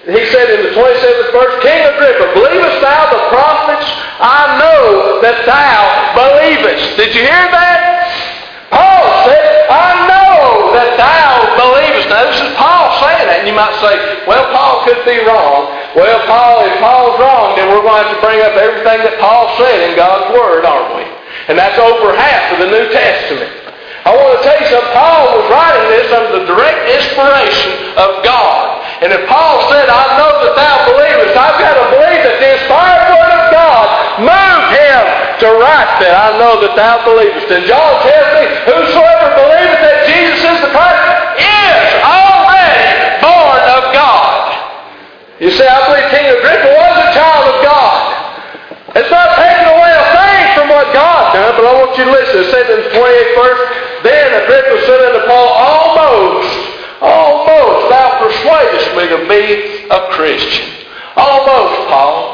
he said in the twenty-seventh verse, King Agrippa, believest thou the prophets? I know that thou believest. Did you hear that? Paul said, I know that thou believest. Now this is Paul saying that. And you might say, well, Paul could be wrong. Well, Paul, if Paul's wrong, then we're going to have to bring up everything that Paul said in God's Word, aren't we? And that's over half of the New Testament. I want to tell you something. Paul was writing this under the direct inspiration of God. And if Paul said, I know that thou believest, I've got to believe that the inspired Word of God moved him to write that, I know that thou believest. And John tells me, whosoever believeth that Jesus is the Christ is already born of God. You see, I believe King Agrippa was a child of God. It's not taking away a thing from what God done, but I want you to listen. It says in the twenty-eighth verse, then Agrippa said unto Paul, almost, almost thou persuadest me to be a Christian. Almost, Paul.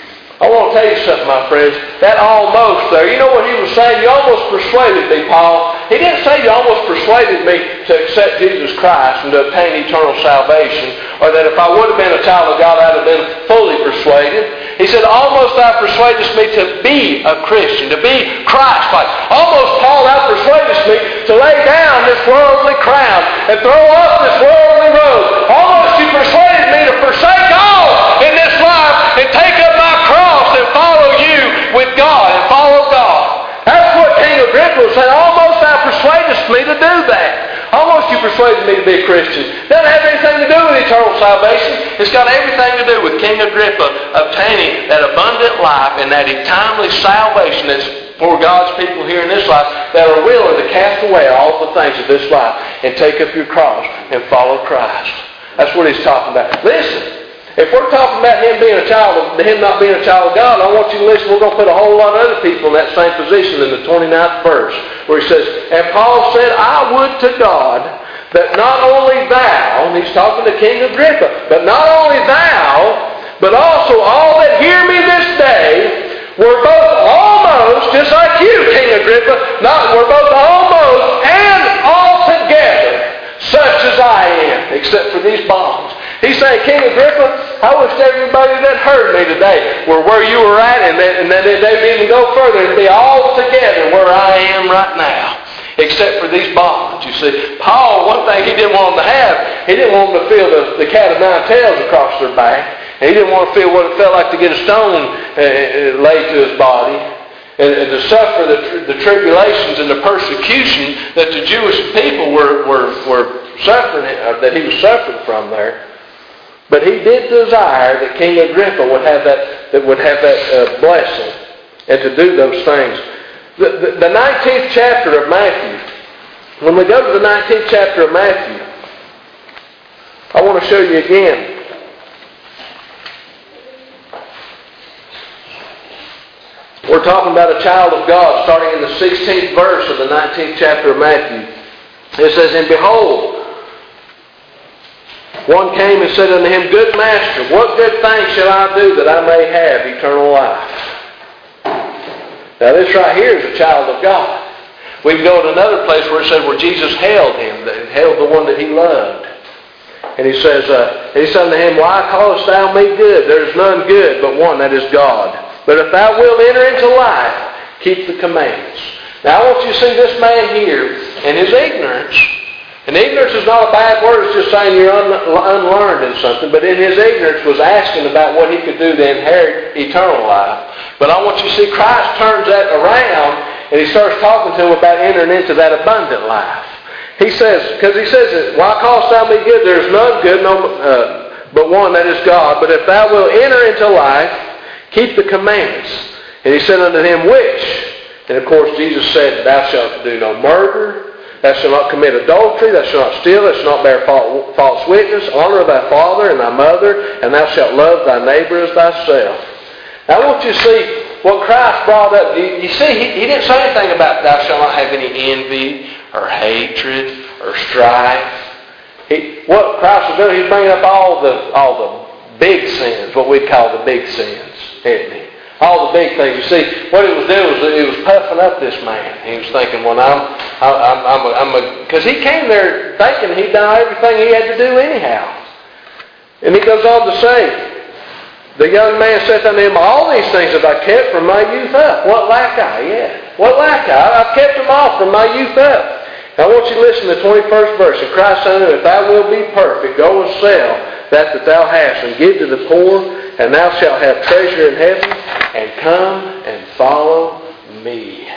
I want to tell you something, my friends. That almost there, you know what he was saying? You almost persuaded me, Paul. He didn't say you almost persuaded me to accept Jesus Christ and to obtain eternal salvation, or that if I would have been a child of God, I'd have been fully persuaded. He said, almost thou persuadest me to be a Christian, to be Christ-like. Almost, Paul, thou persuadest me to lay down this worldly crown and throw up this worldly robe. Almost you persuaded me to forsake all in this life and take up my cross and follow you with God and follow God. That's what King Agrippa was saying. Almost thou persuadest me to do that. Almost you persuaded me to be a Christian. Doesn't have anything to do with eternal salvation. It's got everything to do with King Agrippa obtaining that abundant life and that eternal salvation that's for God's people here in this life that are willing to cast away all the things of this life and take up your cross and follow Christ. That's what he's talking about. Listen. If we're talking about him being a child of, him not being a child of God, I want you to listen. We're going to put a whole lot of other people in that same position in the twenty-ninth verse, where he says, and Paul said, I would to God that not only thou, and he's talking to King Agrippa, but not only thou, but also all that hear me this day, were both almost, just like you, King Agrippa, not were both almost and altogether such as I am, except for these bonds. He's saying, King Agrippa, I wish everybody that heard me today were where you were at, and that, and that they'd even go further and be all together where I am right now, except for these bonds. You see, Paul, one thing he didn't want them to have, he didn't want them to feel the, the cat of nine tails across their back, and he didn't want to feel what it felt like to get a stone uh, laid to his body, and, and to suffer the, the tribulations and the persecution that the Jewish people were, were, were suffering, uh, that he was suffering from there. But he did desire that King Agrippa would have that, that would have that uh, blessing and to do those things. The, the, the nineteenth chapter of Matthew, when we go to the nineteenth chapter of Matthew, I want to show you again. We're talking about a child of God, starting in the sixteenth verse of the nineteenth chapter of Matthew. It says, and behold, one came and said unto him, Good master, what good thing shall I do that I may have eternal life? Now this right here is a child of God. We can go to another place where it says where Jesus held him, held the one that he loved. And he says, uh, he said unto him, Why callest thou me good? There is none good but one, that is God. But if thou wilt enter into life, keep the commandments. Now I want you to see this man here and his ignorance. And ignorance is not a bad word. It's just saying you're un- unlearned in something. But in his ignorance was asking about what he could do to inherit eternal life. But I want you to see Christ turns that around and he starts talking to him about entering into that abundant life. He says, because he says, Why callest thou me good? There is none good no, uh, but one, that is God. But if thou wilt enter into life, keep the commandments. And he said unto him, Which? And of course Jesus said, Thou shalt do no murder. Thou shalt not commit adultery, thou shalt not steal, thou shalt not bear false witness, honor thy father and thy mother, and thou shalt love thy neighbor as thyself. Now I want you to see what Christ brought up. You, you see, he, he didn't say anything about thou shalt not have any envy or hatred or strife. He, what Christ was doing, he's bringing up all the all the big sins, what we call the big sins, isn't he? All the big things. You see, what it was doing was it was puffing up this man. He was thinking, well, I'm, I'm, I'm, I'm a, because he came there thinking he'd done everything he had to do anyhow. And he goes on to say, the young man saith unto him, all these things have I kept from my youth up. What lack I? Yeah. What lack I? I've kept them all from my youth up. Now I want you to listen to the twenty-first verse. And Christ said unto him, if thou wilt be perfect, go and sell that that thou hast, and give to the poor, and thou shalt have treasure in heaven, and come and follow me.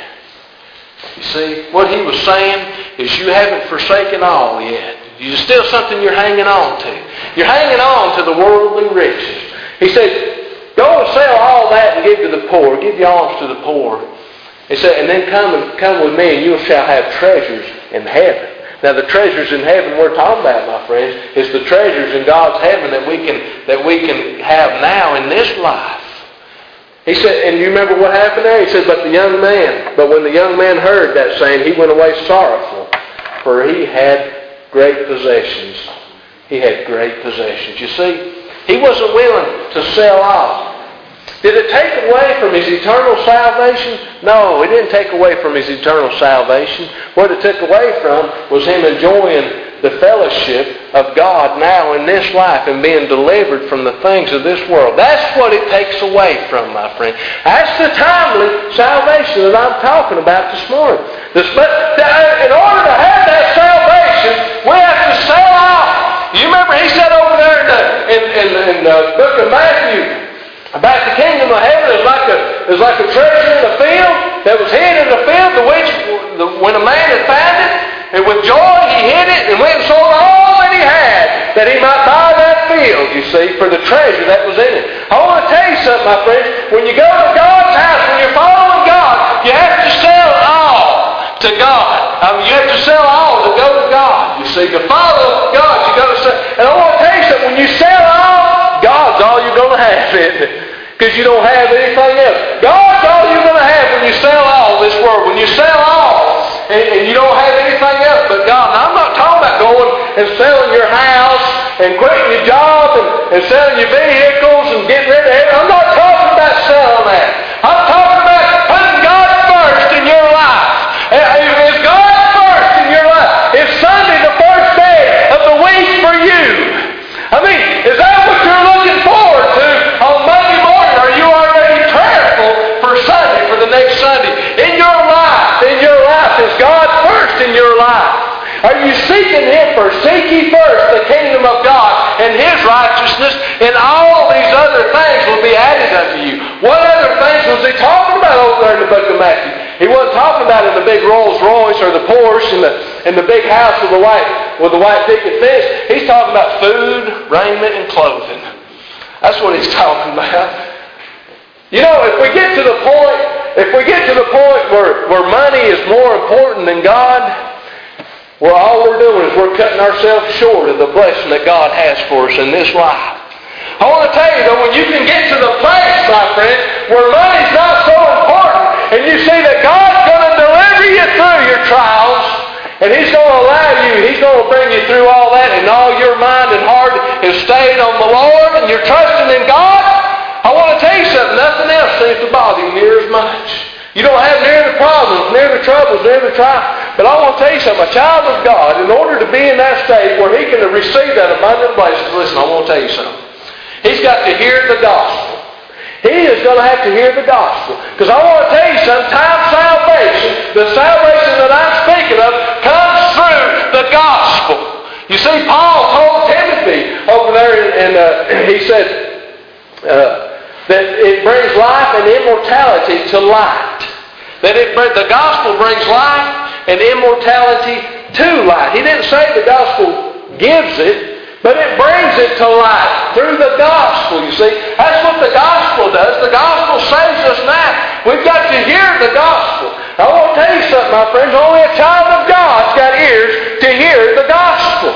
You see, what he was saying is you haven't forsaken all yet. There's still something you're hanging on to. You're hanging on to the worldly riches. He said, go and sell all that and give to the poor. Give your alms to the poor. He said, and then come and come with me, and you shall have treasures in heaven. Now, the treasures in heaven we're talking about, my friends, is the treasures in God's heaven that we can that we can have now in this life. He said, and you remember what happened there? He said, but the young man, but when the young man heard that saying, he went away sorrowful, for he had great possessions. He had great possessions. You see, he wasn't willing to sell all. Did it take away from his eternal salvation? No, it didn't take away from his eternal salvation. What it took away from was him enjoying the fellowship of God now in this life and being delivered from the things of this world. That's what it takes away from, my friend. That's the timely salvation that I'm talking about this morning. This, but in order to have that salvation, we have to sell off. You remember he said over there in the, in, in, in the book of Matthew, about the kingdom of heaven is like a is like a treasure in the field that was hid in the field, the which the, when a man had found it, and with joy he hid it and went and sold all that he had, that he might buy that field, you see, for the treasure that was in it. I want to tell you something, my friends. When you go to God's house, when you're following God, you have to sell all to God. I mean, you have to sell all to go to God. You see, to follow God, you got to sell. And I want to tell you something. When you sell all, God's all you're going to have, isn't it? Because you don't have anything else. God's all you're going to have when you sell all this world. When you sell all, and, and you don't have anything else but God. Now, I'm not talking about going and selling your house and quitting your job and, and selling your vehicles and getting rid of it. I'm not talking about selling that. I'm talking about putting God first in your life. Is God first in your life? Is Sunday the first day of the week for you? I mean, is that what you're looking forward to on Monday morning? Are you already prayerful for Sunday, for the next Sunday? In your life, in your life, is God first in your life? Are you seeking Him first? Seek ye first the kingdom of God and His righteousness, and all these other things will be added unto you. What other things was He talking about over there in the book of Matthew? He wasn't talking about in the big Rolls Royce or the Porsche and the, and the big house with the white with the white picket fence. He's talking about food, raiment, and clothing. That's what he's talking about. You know, if we get to the point, if we get to the point where, where money is more important than God, well, all we're doing is we're cutting ourselves short of the blessing that God has for us in this life. I want to tell you, though, when you can get to the place, my friend, where money's not so important, and you see that God's going to deliver you through your trials, and He's going to allow you, He's going to bring you through all that, and all your mind and heart is stayed on the Lord, and you're trusting in God, I want to tell you something, nothing else seems to bother you near as much. You don't have near the problems, near the troubles, near the trials. But I want to tell you something, a child of God, in order to be in that state where he can receive that abundant blessing, listen, I want to tell you something. He's got to hear the gospel. He is going to have to hear the gospel. Because I want to tell you something, time salvation, the salvation that I'm speaking of, comes through the gospel. You see, Paul told Timothy over there, and uh, he said uh, that it brings life and immortality to light. That it, the gospel brings life and immortality to light. He didn't say the gospel gives it, but it brings it to light through the gospel, you see. That's what the gospel does. The gospel saves us now. We've got to hear the gospel. I want to tell you something, my friends. Only a child of God's got ears to hear the gospel.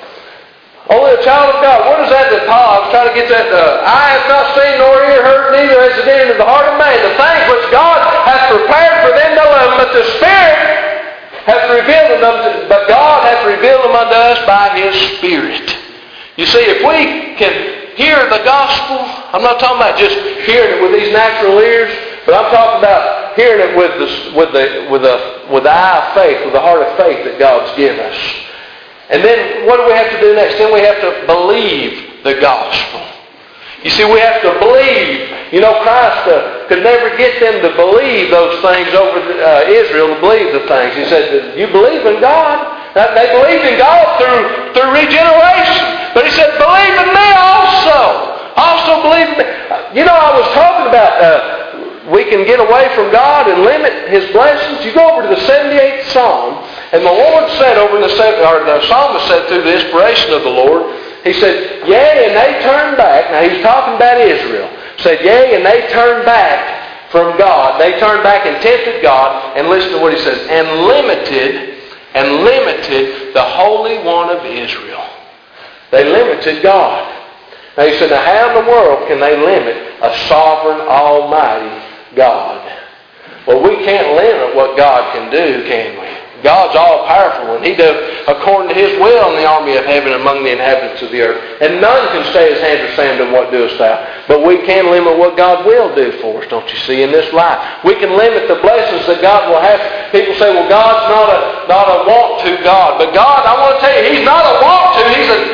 Only a child of God. What is that that Paul, I was trying to get that, uh, eye has not seen nor ear heard, neither has it entered into the heart of man. The things which God hath prepared for them that love Him, but the Spirit hath revealed them, to, but God hath revealed them unto us by His Spirit. You see, if we can hear the gospel, I'm not talking about just hearing it with these natural ears, but I'm talking about hearing it with the with the with the with the eye of faith, with the heart of faith that God's given us. And then what do we have to do next? Then we have to believe the gospel. You see, we have to believe. You know, Christ uh, could never get them to believe those things over the, uh, Israel, to believe the things. He said, you believe in God? Now, they believed in God through, through regeneration. But he said, believe in me also. Also believe in me. You know, I was talking about uh, we can get away from God and limit His blessings. You go over to the seventy-eighth Psalm, and the Lord said over in the, or the psalmist said through the inspiration of the Lord, he said, yea, and they turned back. Now, he's talking about Israel. Said, yea, and they turned back from God. They turned back and tempted God. And listen to what he says. And limited, and limited the Holy One of Israel. They limited God. Now, he said, now how in the world can they limit a sovereign, almighty God? Well, we can't limit what God can do, can we? God's all-powerful, and He does according to His will in the army of heaven among the inhabitants of the earth. And none can stay His hand or say unto Him, what doest thou? But we can limit what God will do for us, don't you see, in this life. We can limit the blessings that God will have. People say, well, God's not a, not a want-to God. But God, I want to tell you, He's not a want-to. He's a,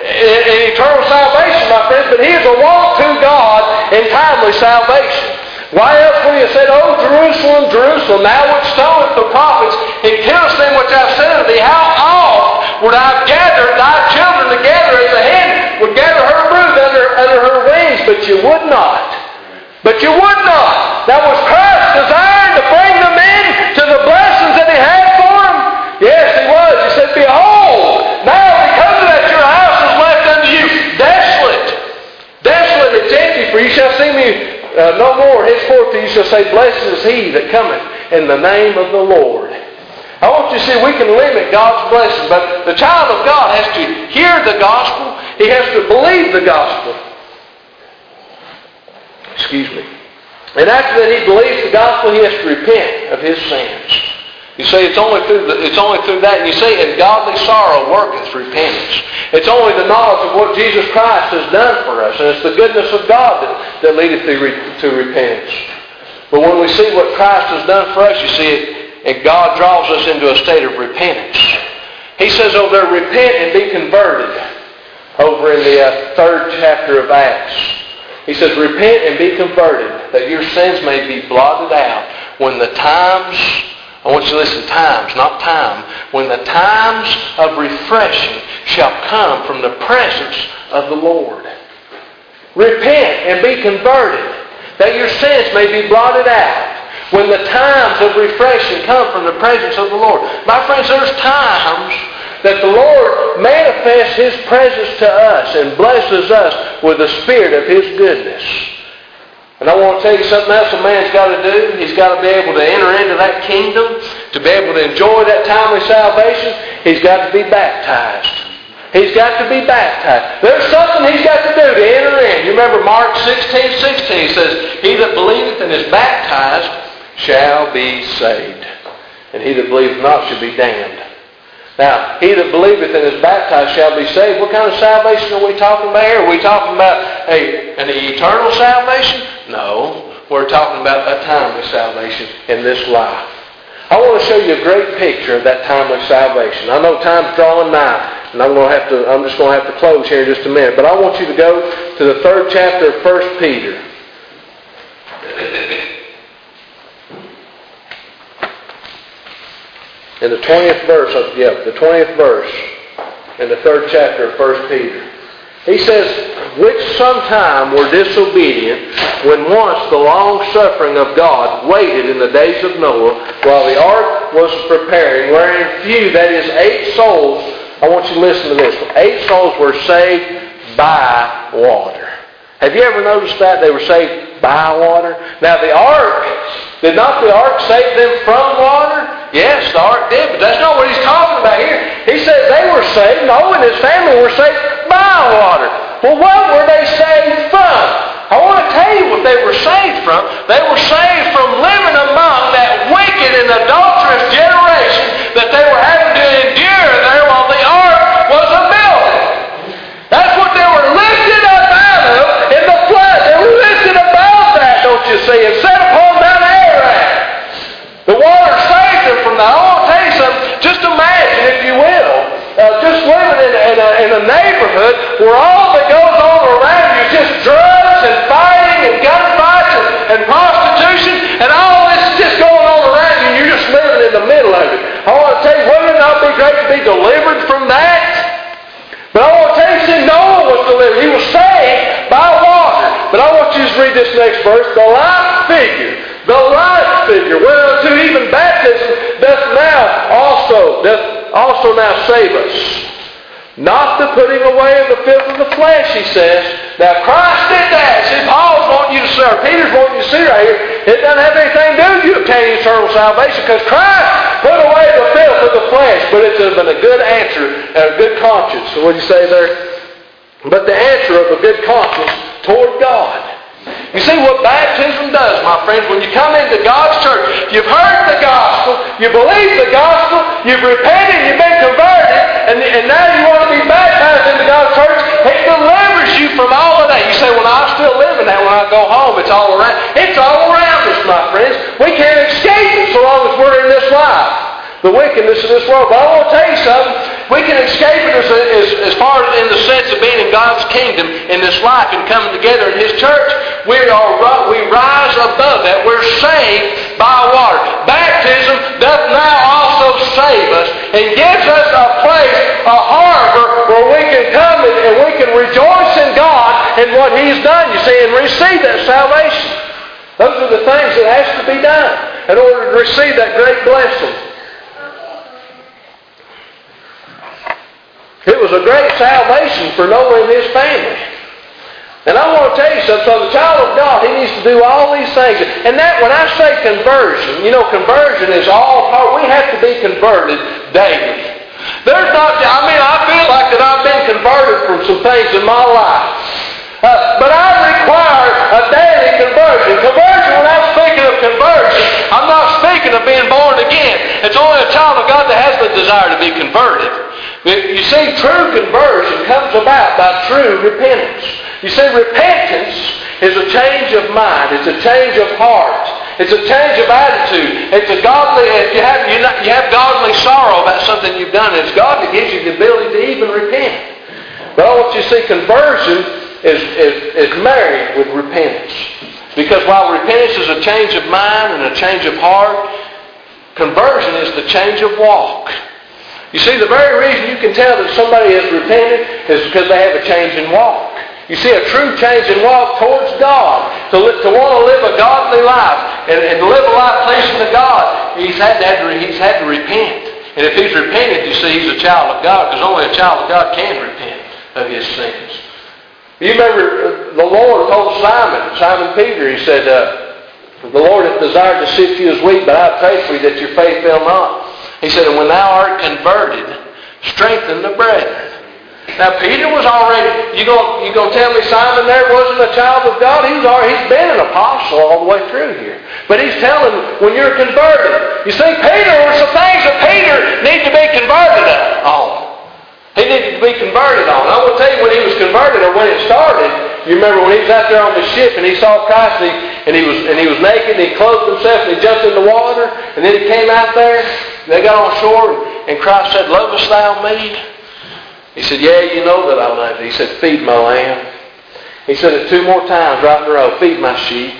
an eternal salvation, my friends. But He is a want-to God in timely salvation. Why else would He have said, O Jerusalem, Jerusalem, thou wouldst stonest the prophets and killest them which I have sent unto thee, how oft would I have gathered thy children together as a hen would gather her brood under, under her wings, but you would not. But you would not. Now was Christ desiring to bring them in to the blessings that He had for them? Yes, He was. He said, behold, now because of that your house is left unto you desolate. Desolate, it's empty, for you shall see me Uh, no more. Henceforth you shall say, blessed is he that cometh in the name of the Lord. I want you to see we can limit God's blessing, but the child of God has to hear the gospel. He has to believe the gospel. Excuse me. And after that he believes the gospel, he has to repent of his sins. You say it's only through the, it's only through that. And you say, and godly sorrow worketh repentance. It's only the knowledge of what Jesus Christ has done for us. And it's the goodness of God that, that leadeth to, to repentance. But when we see what Christ has done for us, you see it, and God draws us into a state of repentance. He says over there, repent and be converted. Over in the uh, third chapter of Acts. He says, repent and be converted, that your sins may be blotted out when the times... I want you to listen, times, not time. When the times of refreshing shall come from the presence of the Lord. Repent and be converted, that your sins may be blotted out. When the times of refreshing come from the presence of the Lord. My friends, there's times that the Lord manifests His presence to us and blesses us with the Spirit of His goodness. And I want to tell you something else a man's got to do. He's got to be able to enter into that kingdom, to be able to enjoy that timely salvation. He's got to be baptized. He's got to be baptized. There's something he's got to do to enter in. You remember Mark sixteen sixteen says, he that believeth and is baptized shall be saved. And he that believeth not shall be damned. Now, he that believeth and is baptized shall be saved. What kind of salvation are we talking about here? Are we talking about a, an eternal salvation? No. We're talking about a timely salvation in this life. I want to show you a great picture of that timely salvation. I know time's drawing nigh, and I'm going to have to, I'm just going to have to close here in just a minute. But I want you to go to the third chapter of First Peter. In the twentieth verse, yeah, the twentieth verse in the third chapter of First Peter. He says, which sometime were disobedient, when once the long suffering of God waited in the days of Noah, while the ark was preparing, wherein few, that is eight souls, I want you to listen to this, eight souls were saved by water. Have you ever noticed that? They were saved by water. Now the ark, did not the ark save them from water? Yes, the ark did, but that's not what he's talking about here. He says they were saved, Noah and his family were saved by water. Well, what were they saved from? I want to tell you what they were saved from. They were saved from living among that wicked and adulterous generation that they were having to endure there while the ark was a building. That's what they were lifted up out of in the flood. They were lifted above that, don't you see, and set upon Mount Ararat. The water saved them from that. I want to tell you something. Just imagine, if you will, uh, just living in, in, a, in a a neighborhood where all that goes on around you is just drugs and fighting and gunfights and, and prostitution and all this is just going on around you and you're just living in the middle of it. I want to tell you, wouldn't it not be great to be delivered from that? But I want to tell you, see, Noah was delivered. He was saved by water. But I want you to read this next verse. The life figure. The life figure. Whereunto even baptism doth now also, doth also now save us. Not the putting away of the filth of the flesh, he says. Now Christ did that. See, Paul's wanting you to see, or Peter's wanting you to see right here, it doesn't have anything to do with you obtaining eternal salvation, because Christ put away the filth of the flesh, but it's been a good answer and a good conscience. So what do you say there? But the answer of a good conscience toward God. You see what baptism does, my friends, when you come into God's church, you've heard the gospel, you believe the gospel, you've repented, you've been converted, and, and now you want to be baptized into God's church. It delivers you from all of that. You say, well, I still live in that when I go home. It's all around. It's all around us, my friends. We can't escape it so long as we're in this life. The wickedness of this world. But I want to tell you something. We can escape it as, as, as far as in the sense of being in God's kingdom in this life and coming together in His church. We are we rise above that. We're saved by water. Baptism doth now also save us and gives us a place, a harbor where we can come and, and we can rejoice in God and what He's done, you see, and receive that salvation. Those are the things that has to be done in order to receive that great blessing. It was a great salvation for Noah and his family. And I want to tell you something. So the child of God, he needs to do all these things. And that, when I say conversion, you know, conversion is all part. We have to be converted daily. There's not, I mean, I feel like that I've been converted from some things in my life. Uh, but I require a daily conversion. Conversion, when I'm speaking of conversion, I'm not speaking of being born again. It's only a child of God that has the desire to be converted. You see, true conversion comes about by true repentance. You see, repentance is a change of mind. It's a change of heart. It's a change of attitude. It's a godly, you have, you not, you have godly sorrow about something you've done. It's God that gives you the ability to even repent. But I want you to see, conversion is, is, is married with repentance. Because while repentance is a change of mind and a change of heart, conversion is the change of walk. You see, the very reason you can tell that somebody has repented is because they have a change in walk. You see, a true change in walk towards God, to, li- to want to live a godly life and, and to live a life pleasing to God, he's had, to, he's had to repent. And if he's repented, you see, he's a child of God, because only a child of God can repent of his sins. You remember the Lord told Simon, Simon Peter, he said, uh, the Lord hath desired to sift you as wheat, but I pray for you that your faith fail not. He said, and when thou art converted, strengthen the brethren. Now, Peter was already, you going you gonna tell me Simon there wasn't a child of God? He was already, he's been an apostle all the way through here. But he's telling when you're converted. You see, Peter, there were some things that Peter needed to be converted on. He needed to be converted on. I will tell you, when he was converted, or when it started, you remember when he was out there on the ship and he saw Christ, and he, and he was and he was naked, and he clothed himself, and he jumped in the water, and then he came out there, and they got on shore, and Christ said, lovest thou me? He said, yeah, you know that I love you. He said, feed my lamb. He said it two more times right in a row, feed my sheep.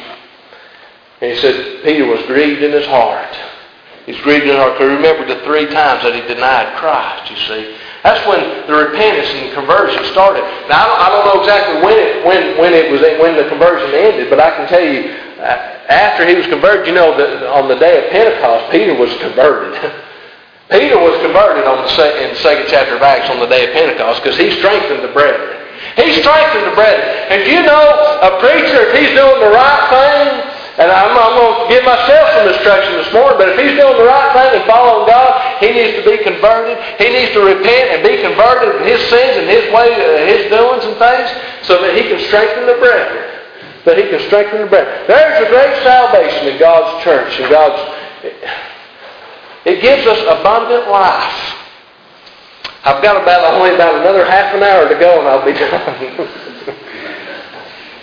And he said, Peter was grieved in his heart. He's grieved in his heart, because he remembered the three times that he denied Christ, you see. That's when the repentance and conversion started. Now, I don't, I don't know exactly when it, when, when it was, when the conversion ended, but I can tell you, after he was converted, you know, that on the day of Pentecost, Peter was converted. Peter was converted on the second, in the second chapter of Acts on the day of Pentecost, because he strengthened the brethren. He strengthened the brethren. And you know, a preacher, if he's doing the right thing, and I'm, I'm going to give myself some instruction this morning, but if he's doing the right thing and following God, he needs to be converted. He needs to repent and be converted of his sins and his way, uh, his doings and things, so that he can strengthen the brethren. That he can strengthen the brethren. There's a great salvation in God's church, and God's. It gives us abundant life. I've got about only about another half an hour to go, and I'll be done.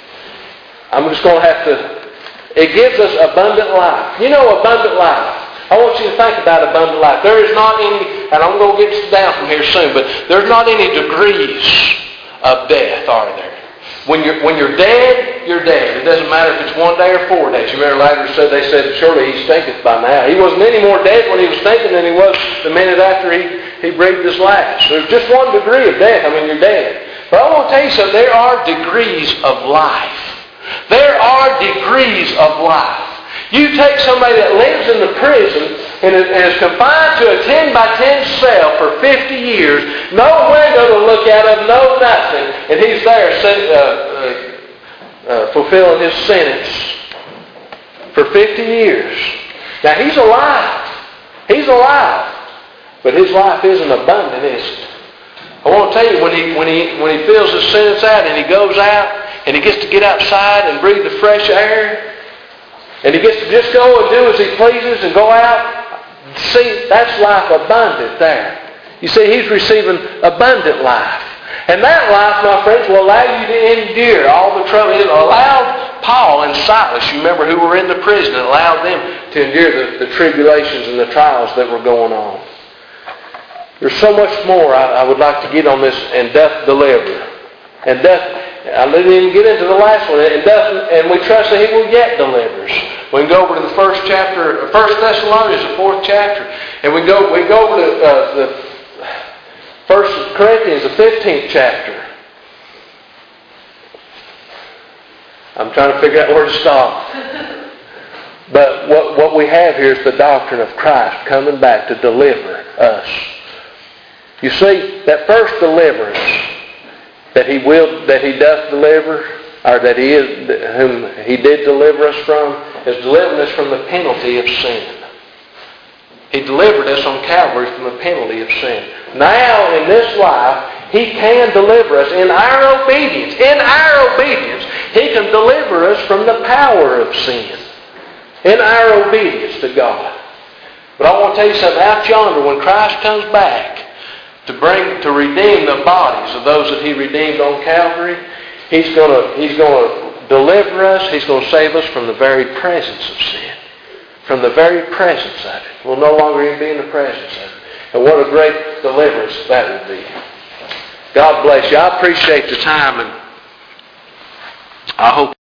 I'm just going to have to. It gives us abundant life. You know, abundant life. I want you to think about abundant life. There is not any, and I'm going to get down from here soon, but there's not any degrees of death, are there? When you're, when you're dead, you're dead. It doesn't matter if it's one day or four days. You remember Lazarus said, they said, surely he stinketh by now. He wasn't any more dead when he was stinking than he was the minute after he, he breathed his last. There's just one degree of death. I mean, you're dead. But I want to tell you something. There are degrees of life. There are degrees of life. You take somebody that lives in the prison and is confined to a ten by ten cell for fifty years, no window to look out of, no nothing, and he's there uh, uh, uh, fulfilling his sentence for fifty years. Now he's alive. He's alive. But his life isn't abundant, is it? I want to tell you, when he, when he, when he fills his sentence out and he goes out and he gets to get outside and breathe the fresh air, and he gets to just go and do as he pleases and go out, see, that's life abundant there. You see, he's receiving abundant life. And that life, my friends, will allow you to endure all the trouble. It allowed Paul and Silas, you remember, who were in the prison, it allowed them to endure the, the tribulations and the trials that were going on. There's so much more I, I would like to get on this, and doth deliver. And doth I didn't even get into the last one. And, doth, and we trust that He will yet deliver us. We can go over to the first chapter, First Thessalonians, the fourth chapter, and we go we go over to uh, the First Corinthians, the fifteenth chapter. I'm trying to figure out where to stop. But what what we have here is the doctrine of Christ coming back to deliver us. You see, that first deliverance that He will, that He doth deliver, or that He is, whom He did deliver us from, is delivering us from the penalty of sin. He delivered us on Calvary from the penalty of sin. Now, in this life, He can deliver us in our obedience. In our obedience, He can deliver us from the power of sin. In our obedience to God. But I want to tell you something. Out yonder, when Christ comes back to bring, to redeem the bodies of those that He redeemed on Calvary, He's going to, He's going to deliver us. He's going to save us from the very presence of sin. From the very presence of it. We'll no longer even be in the presence of it. And what a great deliverance that would be. God bless you. I appreciate the time, and I hope